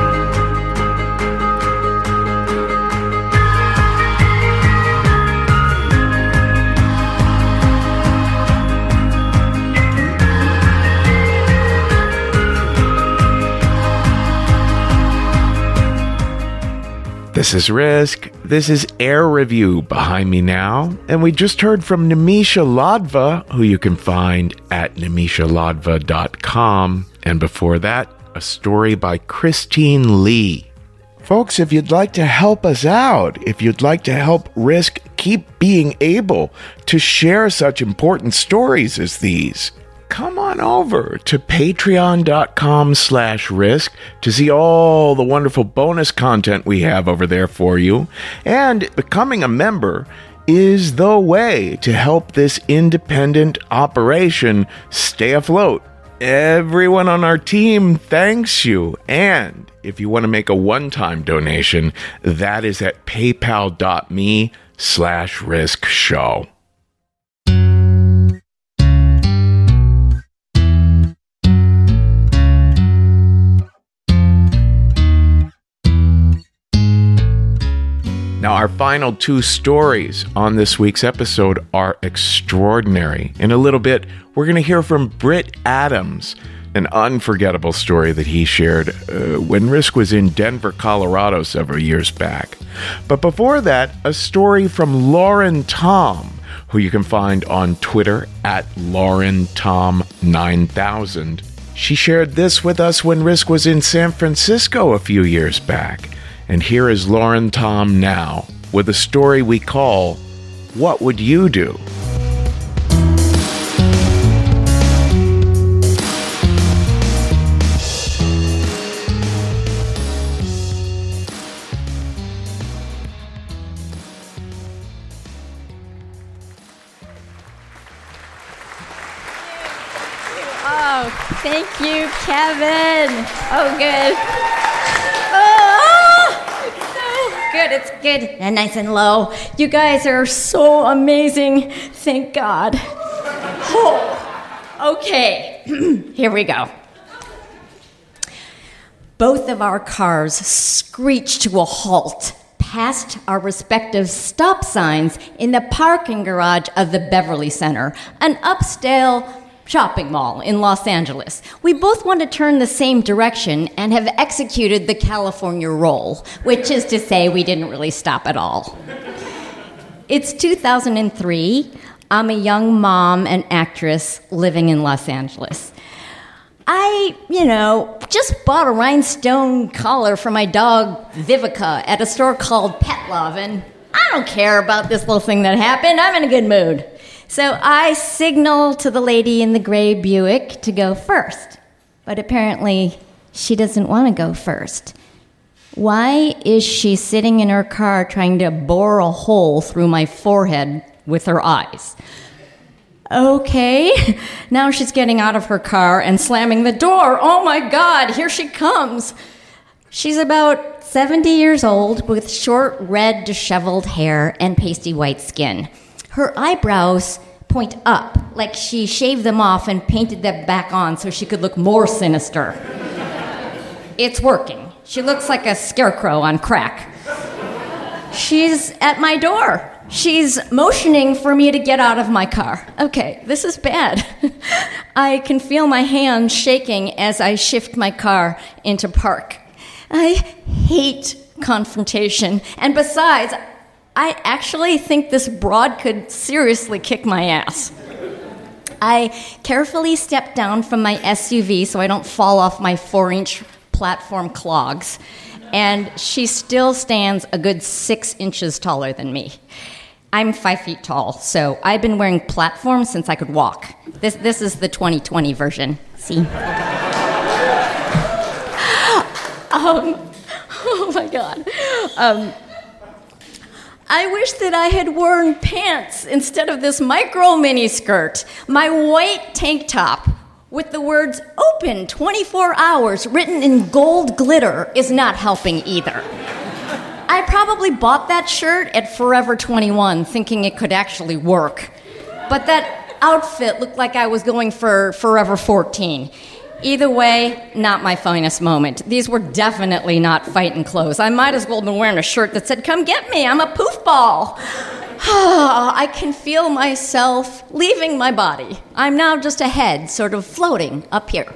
This is Risk. This is Air Review behind me now. And we just heard from Nimisha Ladva, who you can find at nimisha ladva dot com. And before that, a story by Christine Lee. Folks, if you'd like to help us out, if you'd like to help Risk keep being able to share such important stories as these, come on over to patreon.com slash risk to see all the wonderful bonus content we have over there for you. And becoming a member is the way to help this independent operation stay afloat. Everyone on our team thanks you. And if you want to make a one-time donation, that is at paypal.me slash risk show. Now, our final two stories on this week's episode are extraordinary. In a little bit, we're going to hear from Britt Adams, an unforgettable story that he shared uh, when Risk was in Denver, Colorado several years back. But before that, a story from Lauren Tom, who you can find on Twitter at Lauren Tom nine thousand. She shared this with us when Risk was in San Francisco a few years back. And here is Lauren Tom now with a story we call, What Would You Do? Oh, thank you, Kevin. Oh, good. Good, it's good and nice and low. You guys are so amazing. Thank God. Oh, okay, here we go. Both of our cars screeched to a halt past our respective stop signs in the parking garage of the Beverly Center, an upscale shopping mall in Los Angeles. We both want to turn the same direction and have executed the California roll, which is to say we didn't really stop at all. It's two thousand three. I'm a young mom and actress living in Los Angeles. I, you know, just bought a rhinestone collar for my dog Vivica at a store called Pet Love, and I don't care about this little thing that happened. I'm in a good mood. So I signal to the lady in the gray Buick to go first. But apparently, she doesn't want to go first. Why is she sitting in her car trying to bore a hole through my forehead with her eyes? Okay, now she's getting out of her car and slamming the door. Oh my God, here she comes. She's about seventy years old with short, red, disheveled hair and pasty white skin. Her eyebrows point up, like she shaved them off and painted them back on so she could look more sinister. It's working. She looks like a scarecrow on crack. She's at my door. She's motioning for me to get out of my car. Okay, this is bad. I can feel my hands shaking as I shift my car into park. I hate confrontation, and besides, I actually think this broad could seriously kick my ass. I carefully step down from my S U V so I don't fall off my four-inch platform clogs, and she still stands a good six inches taller than me. I'm five feet tall, so I've been wearing platforms since I could walk. This this is the twenty twenty version. See? um, oh my God. Um, I wish that I had worn pants instead of this micro mini skirt. My white tank top with the words open twenty-four hours written in gold glitter is not helping either. I probably bought that shirt at Forever twenty-one thinking it could actually work. But that outfit looked like I was going for Forever fourteen. Either way, not my finest moment. These were definitely not fighting clothes. I might as well have been wearing a shirt that said, "Come get me, I'm a poof ball." I can feel myself leaving my body. I'm now just a head, sort of floating up here.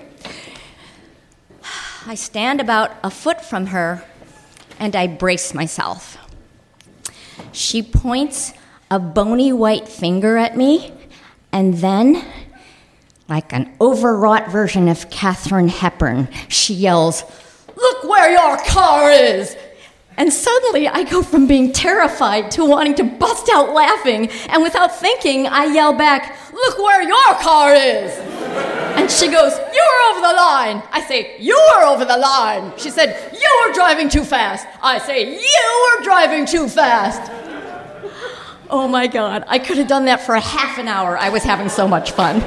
I stand about a foot from her, and I brace myself. She points a bony white finger at me, and then, like an overwrought version of Katharine Hepburn, she yells, "Look where your car is!" And suddenly I go from being terrified to wanting to bust out laughing, and without thinking, I yell back, "Look where your car is!" And she goes, "You were over the line." I say, "You were over the line." She said, "You were driving too fast." I say, "You were driving too fast." Oh my God, I could have done that for a half an hour. I was having so much fun.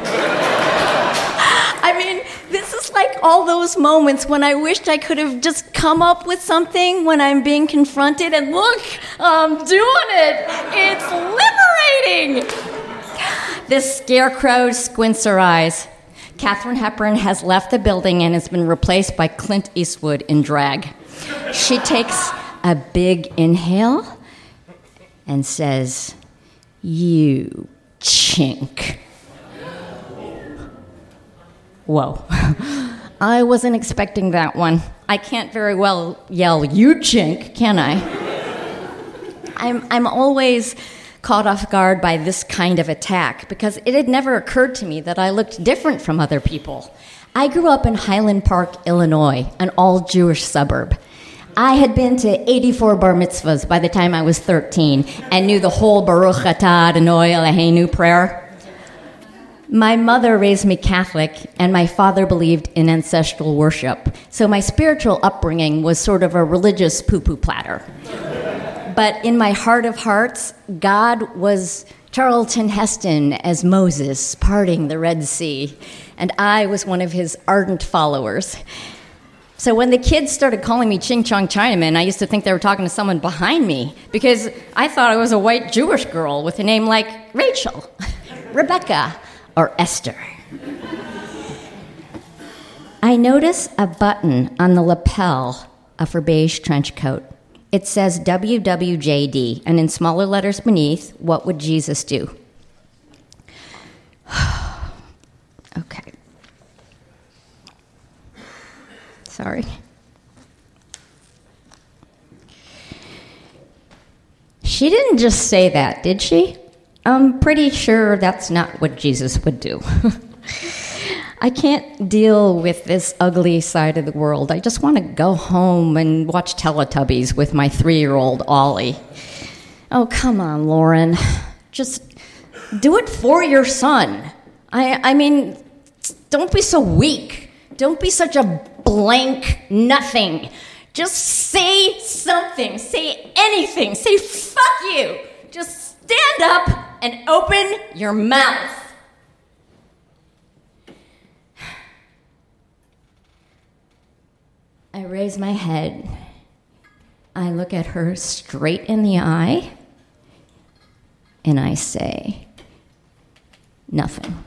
I mean, this is like all those moments when I wished I could have just come up with something when I'm being confronted, and look, I'm doing it. It's liberating. This scarecrow squints her eyes. Katharine Hepburn has left the building and has been replaced by Clint Eastwood in drag. She takes a big inhale and says, "You chink." Whoa. I wasn't expecting that one. I can't very well yell, "You chink," can I? I'm, I'm always caught off guard by this kind of attack because it had never occurred to me that I looked different from other people. I grew up in Highland Park, Illinois, an all-Jewish suburb. I had been to eighty-four bar mitzvahs by the time I was thirteen and knew the whole Baruch Atah Adonai Eloheinu prayer. My mother raised me Catholic, and my father believed in ancestral worship, so my spiritual upbringing was sort of a religious poo-poo platter. But in my heart of hearts, God was Charlton Heston as Moses parting the Red Sea, and I was one of his ardent followers. So when the kids started calling me Ching Chong Chinaman, I used to think they were talking to someone behind me, because I thought I was a white Jewish girl with a name like Rachel, Rebecca, or Esther. I notice a button on the lapel of her beige trench coat. It says W W J D, and in smaller letters beneath, "What would Jesus do?" Okay. Sorry. She didn't just say that, did she? I'm pretty sure that's not what Jesus would do. I can't deal with this ugly side of the world. I just want to go home and watch Teletubbies with my three-year-old Ollie. Oh, come on, Lauren. Just do it for your son. I, I mean, don't be so weak. Don't be such a blank nothing. Just say something. Say anything. Say fuck you. Just stand up and open your mouth. I raise my head. I look at her straight in the eye, and I say, nothing.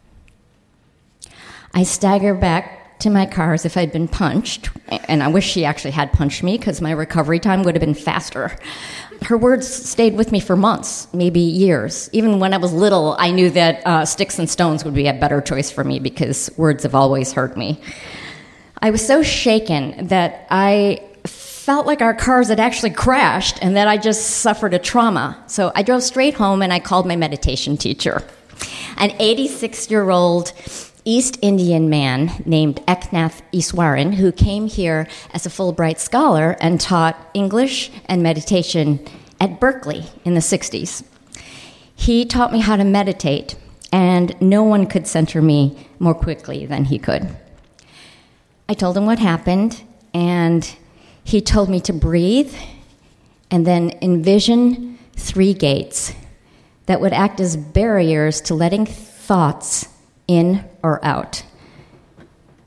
I stagger back to my car as if I'd been punched, and I wish she actually had punched me because my recovery time would have been faster. Her words stayed with me for months, maybe years. Even when I was little, I knew that uh, sticks and stones would be a better choice for me because words have always hurt me. I was so shaken that I felt like our cars had actually crashed and that I just suffered a trauma. So I drove straight home and I called my meditation teacher, an eighty-six-year-old East Indian man named Eknath Easwaran, who came here as a Fulbright scholar and taught English and meditation at Berkeley in the sixties. He taught me how to meditate, and no one could center me more quickly than he could. I told him what happened, and he told me to breathe and then envision three gates that would act as barriers to letting thoughts in or out.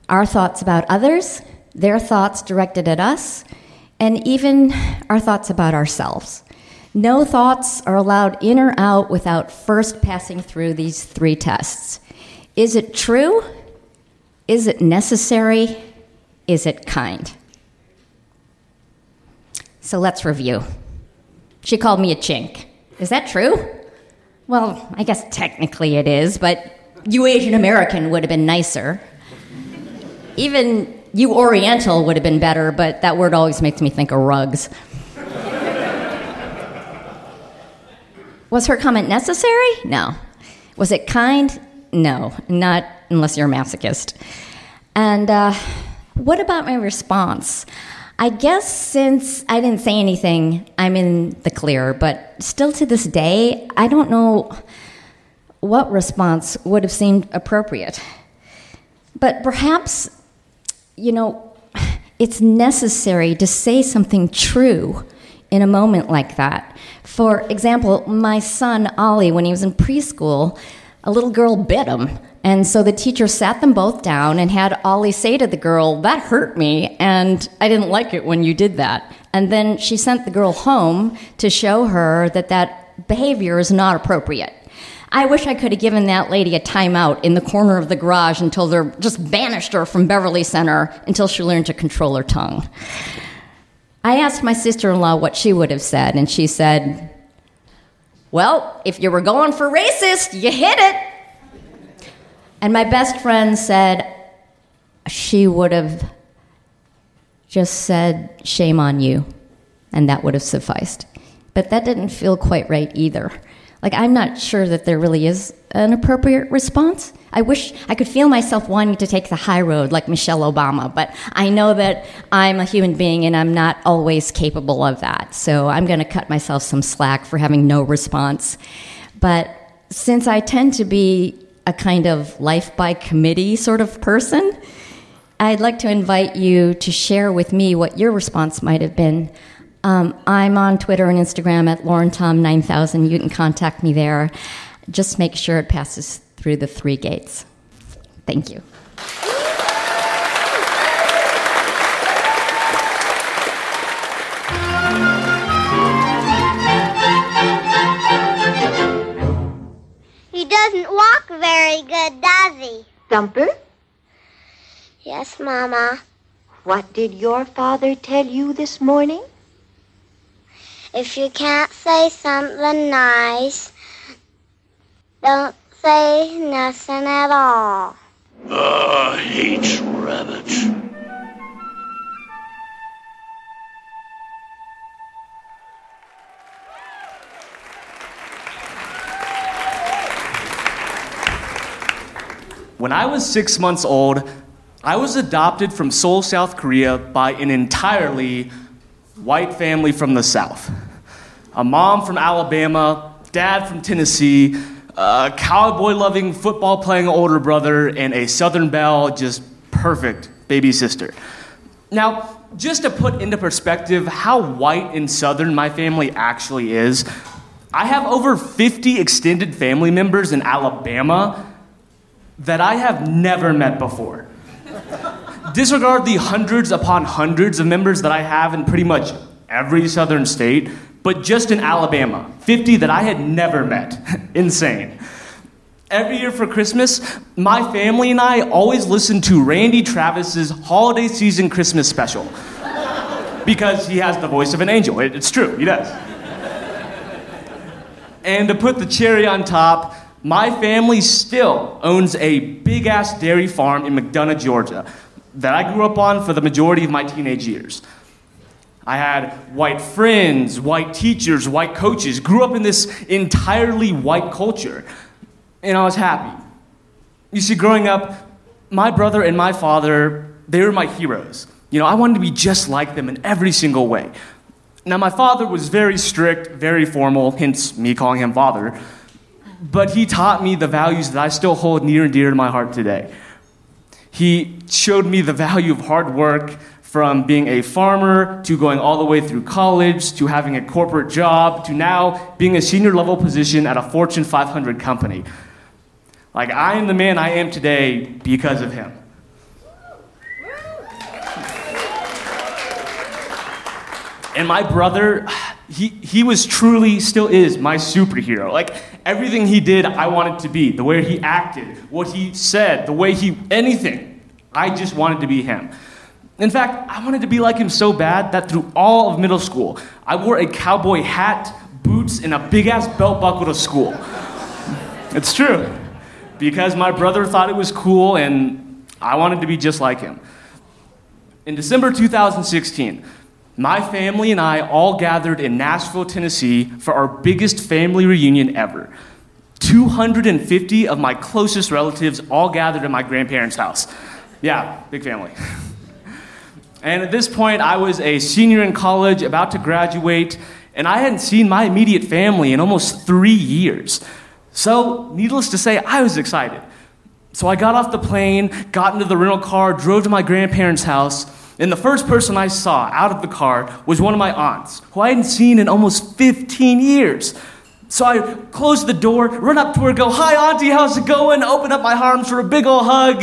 our thoughts about others, their thoughts directed at us, and even our thoughts about ourselves. No thoughts are allowed in or out without first passing through these three tests. Is it true? Is it necessary? Is it kind? So let's review. She called me a chink. Is that true? Well, I guess technically it is, but you Asian American would have been nicer. Even you Oriental would have been better, but that word always makes me think of rugs. Was her comment necessary? No. Was it kind? No, not unless you're a masochist. And uh, what about my response? I guess since I didn't say anything, I'm in the clear, but still to this day, I don't know what response would have seemed appropriate. But perhaps, you know, it's necessary to say something true in a moment like that. For example, my son, Ollie, when he was in preschool, a little girl bit him. And so the teacher sat them both down and had Ollie say to the girl, "That hurt me, and I didn't like it when you did that." And then she sent the girl home to show her that that behavior is not appropriate. I wish I could have given that lady a timeout in the corner of the garage until they just banished her from Beverly Center until she learned to control her tongue. I asked my sister-in-law what she would have said, and she said, "Well, if you were going for racist, you hit it." And my best friend said she would have just said, "Shame on you," and that would have sufficed. But that didn't feel quite right either. Like, I'm not sure that there really is an appropriate response. I wish I could feel myself wanting to take the high road like Michelle Obama, but I know that I'm a human being and I'm not always capable of that. So I'm going to cut myself some slack for having no response. But since I tend to be a kind of life by committee sort of person, I'd like to invite you to share with me what your response might have been. Um, I'm on Twitter and Instagram at Lauren Tom nine thousand. You can contact me there. Just make sure it passes through the three gates. Thank you. He doesn't walk very good, does he? Thumper, Yes, Mama. what did your father tell you this morning? If you can't say something nice, don't say nothing at all. I hate rabbits. When I was six months old, I was adopted from Seoul, South Korea by an entirely white family from the South. A mom from Alabama, dad from Tennessee, a cowboy-loving, football-playing older brother, and a Southern belle, just perfect baby sister. Now, just to put into perspective how white and Southern my family actually is, I have over fifty extended family members in Alabama that I have never met before. Disregard the hundreds upon hundreds of members that I have in pretty much every southern state, but just in Alabama, fifty that I had never met. Insane. Every year for Christmas, my family and I always listen to Randy Travis's holiday season Christmas special. Because he has the voice of an angel. It, it's true, he does. And to put the cherry on top, my family still owns a big-ass dairy farm in McDonough, Georgia, that I grew up on for the majority of my teenage years. I had white friends, white teachers, white coaches, grew up in this entirely white culture, and I was happy. You see, growing up, my brother and my father, they were my heroes. You know, I wanted to be just like them in every single way. Now, my father was very strict, very formal, hence me calling him father, but he taught me the values that I still hold near and dear to my heart today. He showed me the value of hard work, from being a farmer to going all the way through college to having a corporate job to now being a senior level position at a Fortune five hundred company. Like, I am the man I am today because of him. And my brother, he, he was truly, still is, my superhero. Like, everything he did, I wanted to be. The way he acted, what he said, the way he, anything. I just wanted to be him. In fact, I wanted to be like him so bad that through all of middle school, I wore a cowboy hat, boots, and a big-ass belt buckle to school. It's true. Because my brother thought it was cool, and I wanted to be just like him. In December two thousand sixteen, my family and I all gathered in Nashville, Tennessee for our biggest family reunion ever. two hundred fifty of my closest relatives all gathered at my grandparents' house. Yeah, big family. And at this point, I was a senior in college, about to graduate, and I hadn't seen my immediate family in almost three years. So, needless to say, I was excited. So I got off the plane, got into the rental car, drove to my grandparents' house, and the first person I saw out of the car was one of my aunts, who I hadn't seen in almost fifteen years. So I closed the door, run up to her, go, "Hi, Auntie, how's it going?" Open up my arms for a big ol' hug.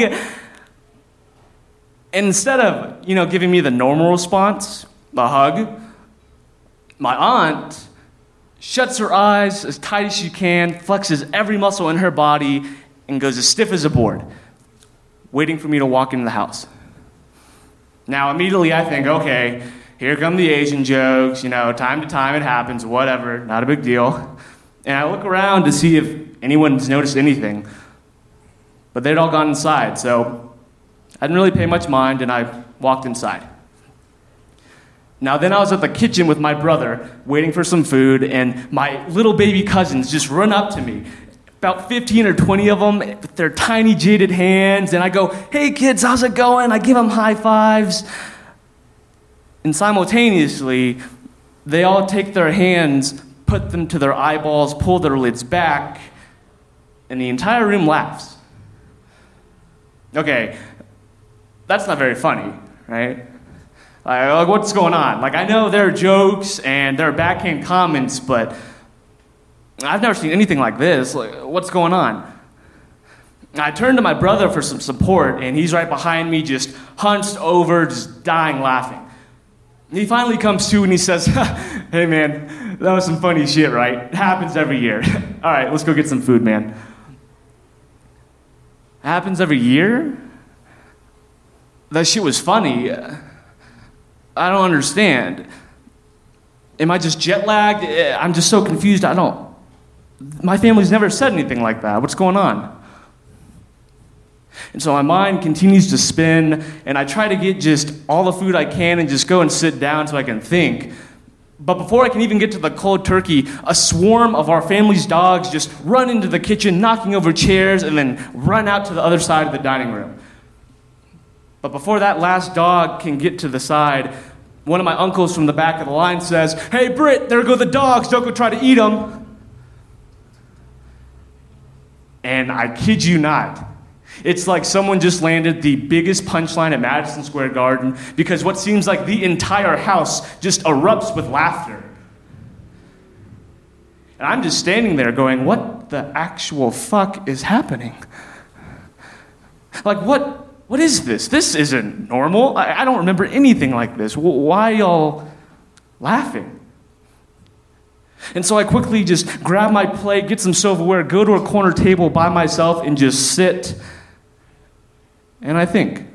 And instead of, you know, giving me the normal response, a hug, my aunt shuts her eyes as tight as she can, flexes every muscle in her body, and goes as stiff as a board, waiting for me to walk into the house. Now, immediately I think, okay, here come the Asian jokes, you know, time to time it happens, whatever, not a big deal. And I look around to see if anyone's noticed anything. But they'd all gone inside, so I didn't really pay much mind, and I walked inside. Now, then I was at the kitchen with my brother, waiting for some food, and my little baby cousins just run up to me. About fifteen or twenty of them with their tiny jaded hands, and I go, "Hey kids, how's it going?" I give them high fives. And simultaneously, they all take their hands, put them to their eyeballs, pull their lids back, and the entire room laughs. Okay, that's not very funny, right? Like, what's going on? Like, I know there are jokes and there are backhand comments, but I've never seen anything like this. Like, what's going on? I turned to my brother for some support, and he's right behind me, just hunched over, just dying laughing. And he finally comes to and he says, "Hey man, that was some funny shit, right? It happens every year. All right, let's go get some food, man." It happens every year? That shit was funny. I don't understand. Am I just jet lagged? I'm just so confused. I don't. My family's never said anything like that. What's going on? And so my mind continues to spin, and I try to get just all the food I can and just go and sit down so I can think. But before I can even get to the cold turkey, a swarm of our family's dogs just run into the kitchen, knocking over chairs, and then run out to the other side of the dining room. But before that last dog can get to the side, one of my uncles from the back of the line says, "Hey, Britt, there go the dogs. Don't go try to eat them." And I kid you not, it's like someone just landed the biggest punchline at Madison Square Garden, because what seems like the entire house just erupts with laughter. And I'm just standing there going, what the actual fuck is happening? Like, what? What is this? This isn't normal. I, I don't remember anything like this. W- why y'all laughing? And so I quickly just grab my plate, get some silverware, go to a corner table by myself, and just sit. And I think.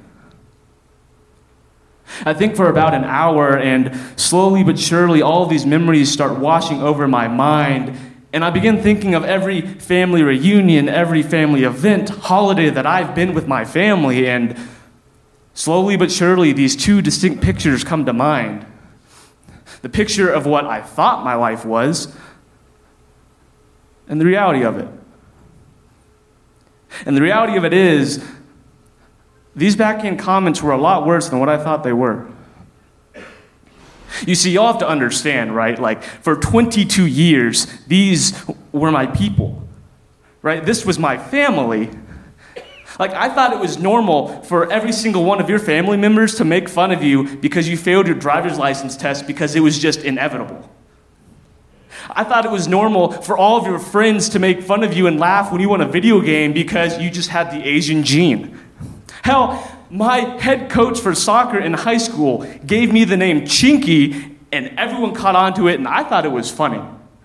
I think for about an hour, and slowly but surely all of these memories start washing over my mind. And I begin thinking of every family reunion, every family event, holiday that I've been with my family, and slowly but surely these two distinct pictures come to mind. The picture of what I thought my life was, and the reality of it. And the reality of it is, these backhand comments were a lot worse than what I thought they were. You see, y'all have to understand, right? Like, for twenty-two years, these were my people, right? This was my family. Like, I thought it was normal for every single one of your family members to make fun of you because you failed your driver's license test because it was just inevitable. I thought it was normal for all of your friends to make fun of you and laugh when you won a video game because you just had the Asian gene. Hell, my head coach for soccer in high school gave me the name Chinky, and everyone caught on to it, and I thought it was funny.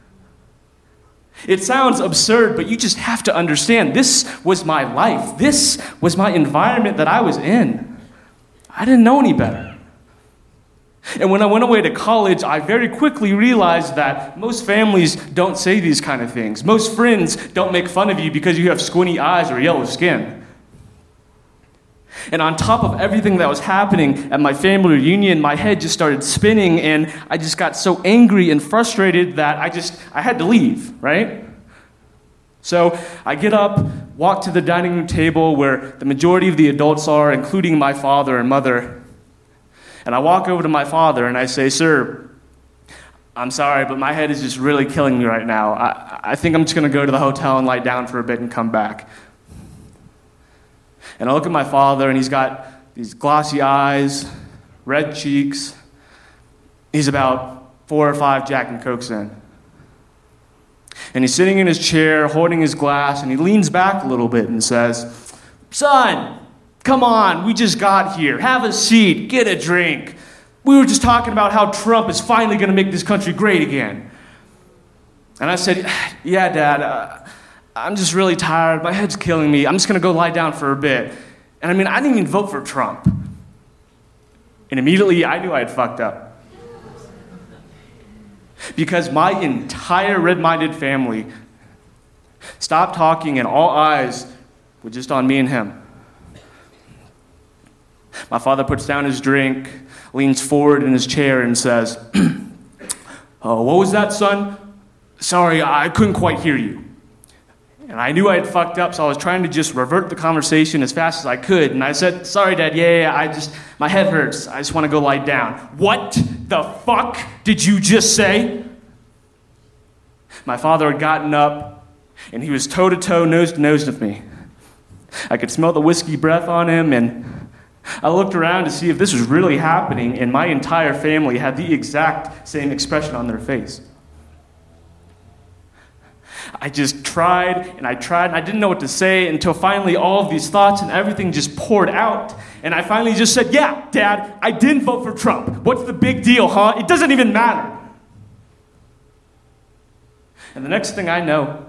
It sounds absurd, but you just have to understand, this was my life. This was my environment that I was in. I didn't know any better. And when I went away to college, I very quickly realized that most families don't say these kind of things. Most friends don't make fun of you because you have squinty eyes or yellow skin. And on top of everything that was happening at my family reunion, my head just started spinning, and I just got so angry and frustrated that I just, I had to leave, right? So I get up, walk to the dining room table where the majority of the adults are, including my father and mother. And I walk over to my father and I say, "Sir, I'm sorry, but my head is just really killing me right now. I, I think I'm just going to go to the hotel and lie down for a bit and come back." And I look at my father, and he's got these glossy eyes, red cheeks. He's about four or five Jack and Cokes in. And he's sitting in his chair, holding his glass, and he leans back a little bit and says, "Son, come on, we just got here. Have a seat, get a drink. We were just talking about how Trump is finally going to make this country great again." And I said, "Yeah, Dad, uh, I'm just really tired. My head's killing me. I'm just going to go lie down for a bit." And I mean, I didn't even vote for Trump. And immediately I knew I had fucked up. Because my entire red-minded family stopped talking and all eyes were just on me and him. My father puts down his drink, leans forward in his chair and says, "Oh, what was that, son? Sorry, I couldn't quite hear you." And I knew I had fucked up, so I was trying to just revert the conversation as fast as I could. And I said, "Sorry, Dad, yeah, yeah, I just, my head hurts. I just want to go lie down." "What the fuck did you just say?" My father had gotten up, and he was toe-to-toe, nose-to-nose with me. I could smell the whiskey breath on him, and I looked around to see if this was really happening, and my entire family had the exact same expression on their face. I just tried, and I tried, and I didn't know what to say until finally all of these thoughts and everything just poured out. And I finally just said, "Yeah, Dad, I didn't vote for Trump. What's the big deal, huh? It doesn't even matter." And the next thing I know,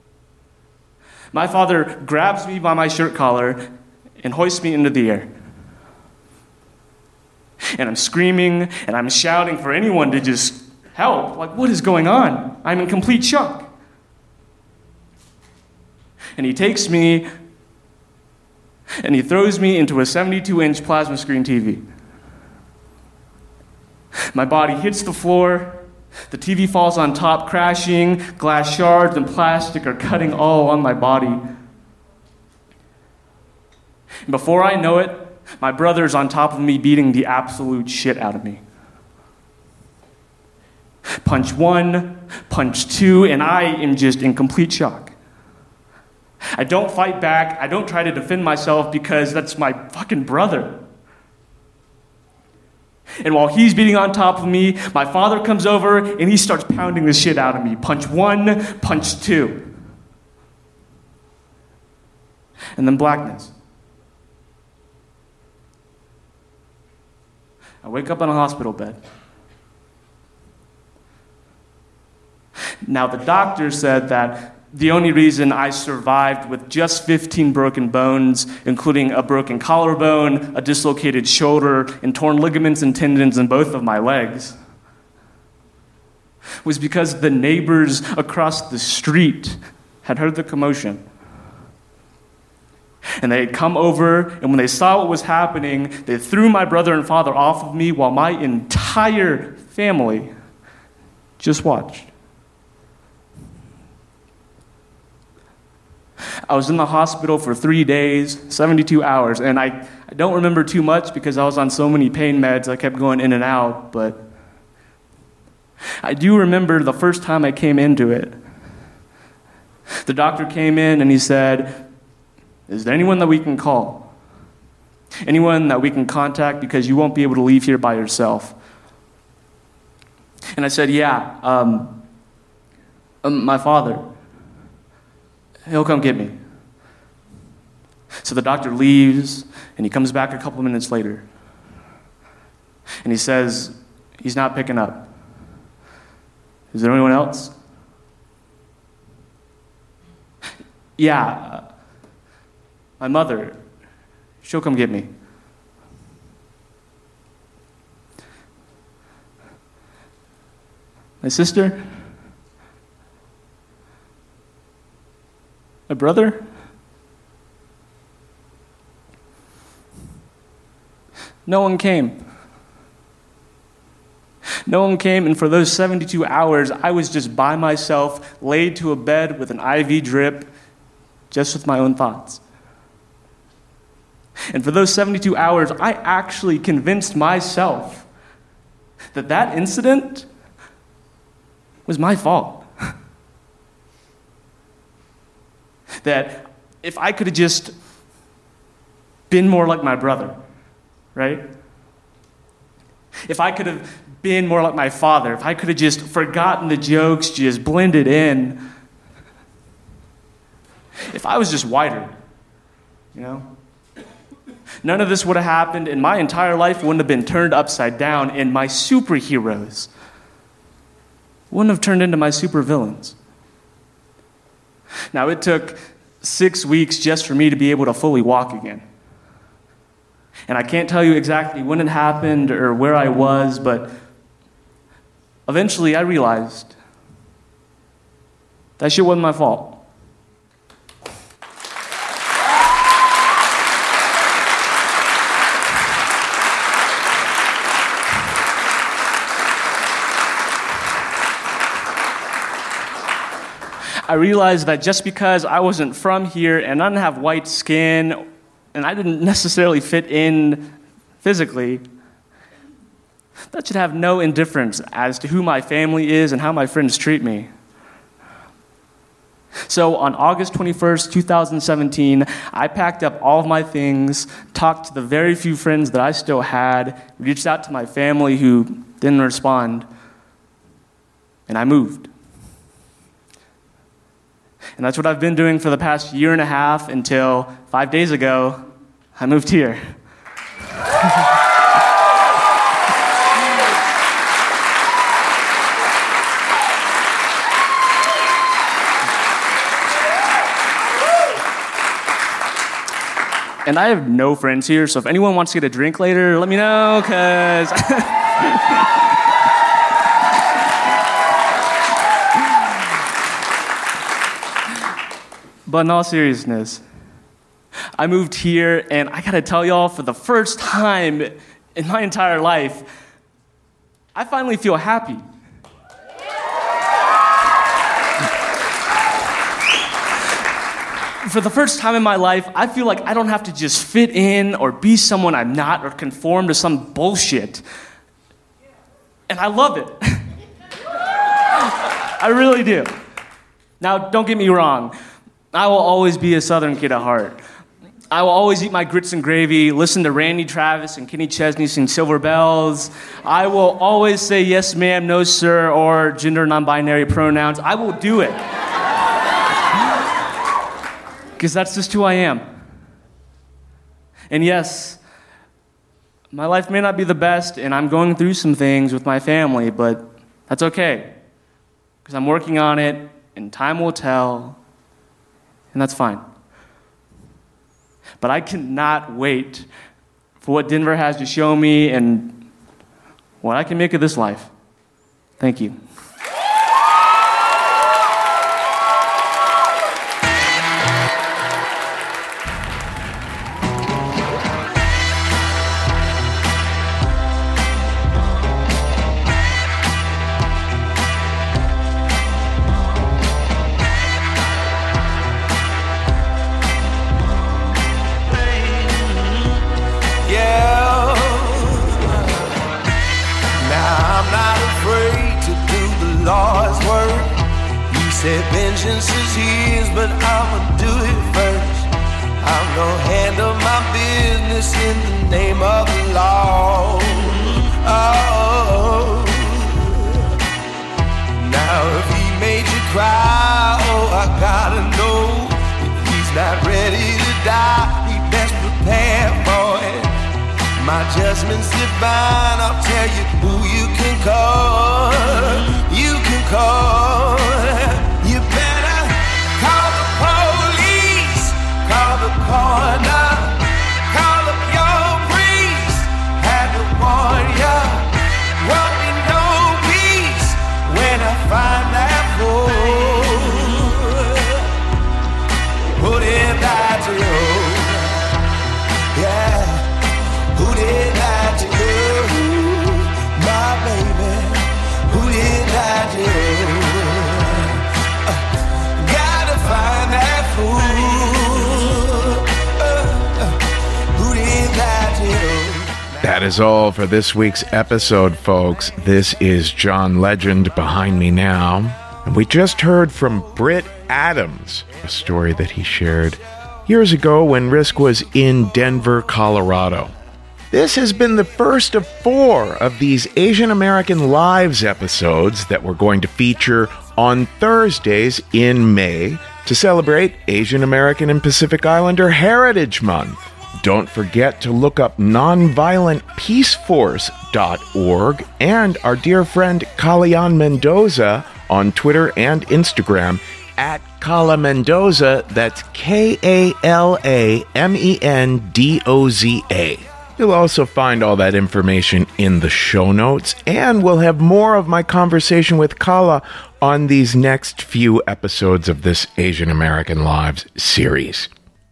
my father grabs me by my shirt collar and hoists me into the air. And I'm screaming, and I'm shouting for anyone to just help. Like, what is going on? I'm in complete shock. And he takes me, and he throws me into a seventy-two inch plasma screen T V. My body hits the floor, the T V falls on top, crashing, glass shards and plastic are cutting all along my body. And before I know it, my brother's on top of me beating the absolute shit out of me. Punch one, punch two, and I am just in complete shock. I don't fight back. I don't try to defend myself because that's my fucking brother. And while he's beating on top of me, my father comes over and he starts pounding the shit out of me. Punch one, punch two. And then blackness. I wake up in a hospital bed. Now, the doctor said that the only reason I survived with just fifteen broken bones, including a broken collarbone, a dislocated shoulder, and torn ligaments and tendons in both of my legs, was because the neighbors across the street had heard the commotion. And they had come over, and when they saw what was happening, they threw my brother and father off of me while my entire family just watched. I was in the hospital for three days, seventy-two hours, and I, I don't remember too much because I was on so many pain meds, I kept going in and out, but I do remember the first time I came into it. The doctor came in and he said, "Is there anyone that we can call? Anyone that we can contact because you won't be able to leave here by yourself?" And I said, "Yeah, um, um, my father. He'll come get me." So the doctor leaves, and he comes back a couple minutes later. And he says, He's not picking up. Is there anyone else? Yeah, uh, my mother. She'll come get me. My sister? My brother? No one came. No one came, and for those seventy-two hours, I was just by myself, laid to a bed with an I V drip, just with my own thoughts. And for those seventy-two hours, I actually convinced myself that that incident was my fault. That if I could have just been more like my brother, right? If I could have been more like my father, if I could have just forgotten the jokes, just blended in, if I was just whiter, you know? None of this would have happened, and my entire life wouldn't have been turned upside down, and my superheroes wouldn't have turned into my supervillains. Now, it took six weeks just for me to be able to fully walk again. And I can't tell you exactly when it happened or where I was, but eventually I realized that shit wasn't my fault. I realized that just because I wasn't from here and I didn't have white skin and I didn't necessarily fit in physically, that should have no indifference as to who my family is and how my friends treat me. So on August twenty-first, twenty seventeen, I packed up all of my things, talked to the very few friends that I still had, reached out to my family who didn't respond, and I moved. And that's what I've been doing for the past year and a half until five days ago, I moved here. And I have no friends here, so if anyone wants to get a drink later, let me know, because... But in all seriousness, I moved here, and I gotta tell y'all, for the first time in my entire life, I finally feel happy. For the first time in my life, I feel like I don't have to just fit in or be someone I'm not or conform to some bullshit. And I love it. I really do. Now, don't get me wrong. I will always be a Southern kid at heart. I will always eat my grits and gravy, listen to Randy Travis and Kenny Chesney sing Silver Bells. I will always say yes ma'am, no sir, or gender non-binary pronouns. I will do it. Because that's just who I am. And yes, my life may not be the best, and I'm going through some things with my family, but that's okay. Because I'm working on it, and time will tell. And that's fine. But I cannot wait for what Denver has to show me and what I can make of this life. Thank you. Vengeance is his, but I'ma do it first. I'm gonna handle my business in the name of the law. Oh, now if he made you cry, oh, I gotta know. If he's not ready to die, he best prepare for it. My judgment's divine. I'll tell you who you can call. You can call. You better call the police, call the coroner, call up your priest. Had to warn ya, won't be no peace when I find that fool. Who did that to you? Yeah. Who did that to you, my baby? Who did that to you? Uh, gotta find that fool. Uh, uh, who did that to you? That is all for this week's episode, folks. This is John Legend behind me now. And we just heard from Britt Adams, a story that he shared years ago when Risk was in Denver, Colorado. This has been the first of four of these Asian American Lives episodes that we're going to feature on Thursdays in May to celebrate Asian American and Pacific Islander Heritage Month. Don't forget to look up nonviolent peace force dot org and our dear friend Kalayan Mendoza on Twitter and Instagram at Kala Mendoza. That's K A L A M E N D O Z A. You'll also find all that information in the show notes, and we'll have more of my conversation with Kala on these next few episodes of this Asian American Lives series.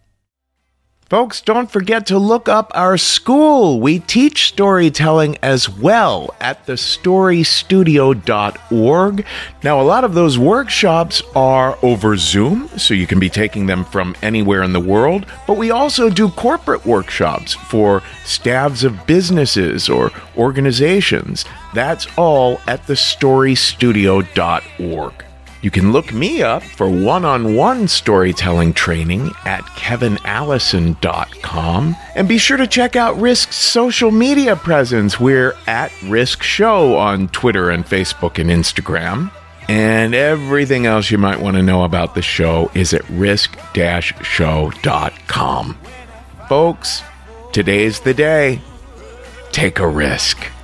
Folks, don't forget to look up our school. We teach storytelling as well at the story studio dot org. Now, a lot of those workshops are over Zoom, so you can be taking them from anywhere in the world. But we also do corporate workshops for staffs of businesses or organizations. That's all at the story studio dot org. You can look me up for one-on-one storytelling training at kevin allison dot com. And be sure to check out Risk's social media presence. We're at Risk Show on Twitter and Facebook and Instagram. And everything else you might want to know about the show is at risk dash show dot com. Folks, today's the day. Take a risk.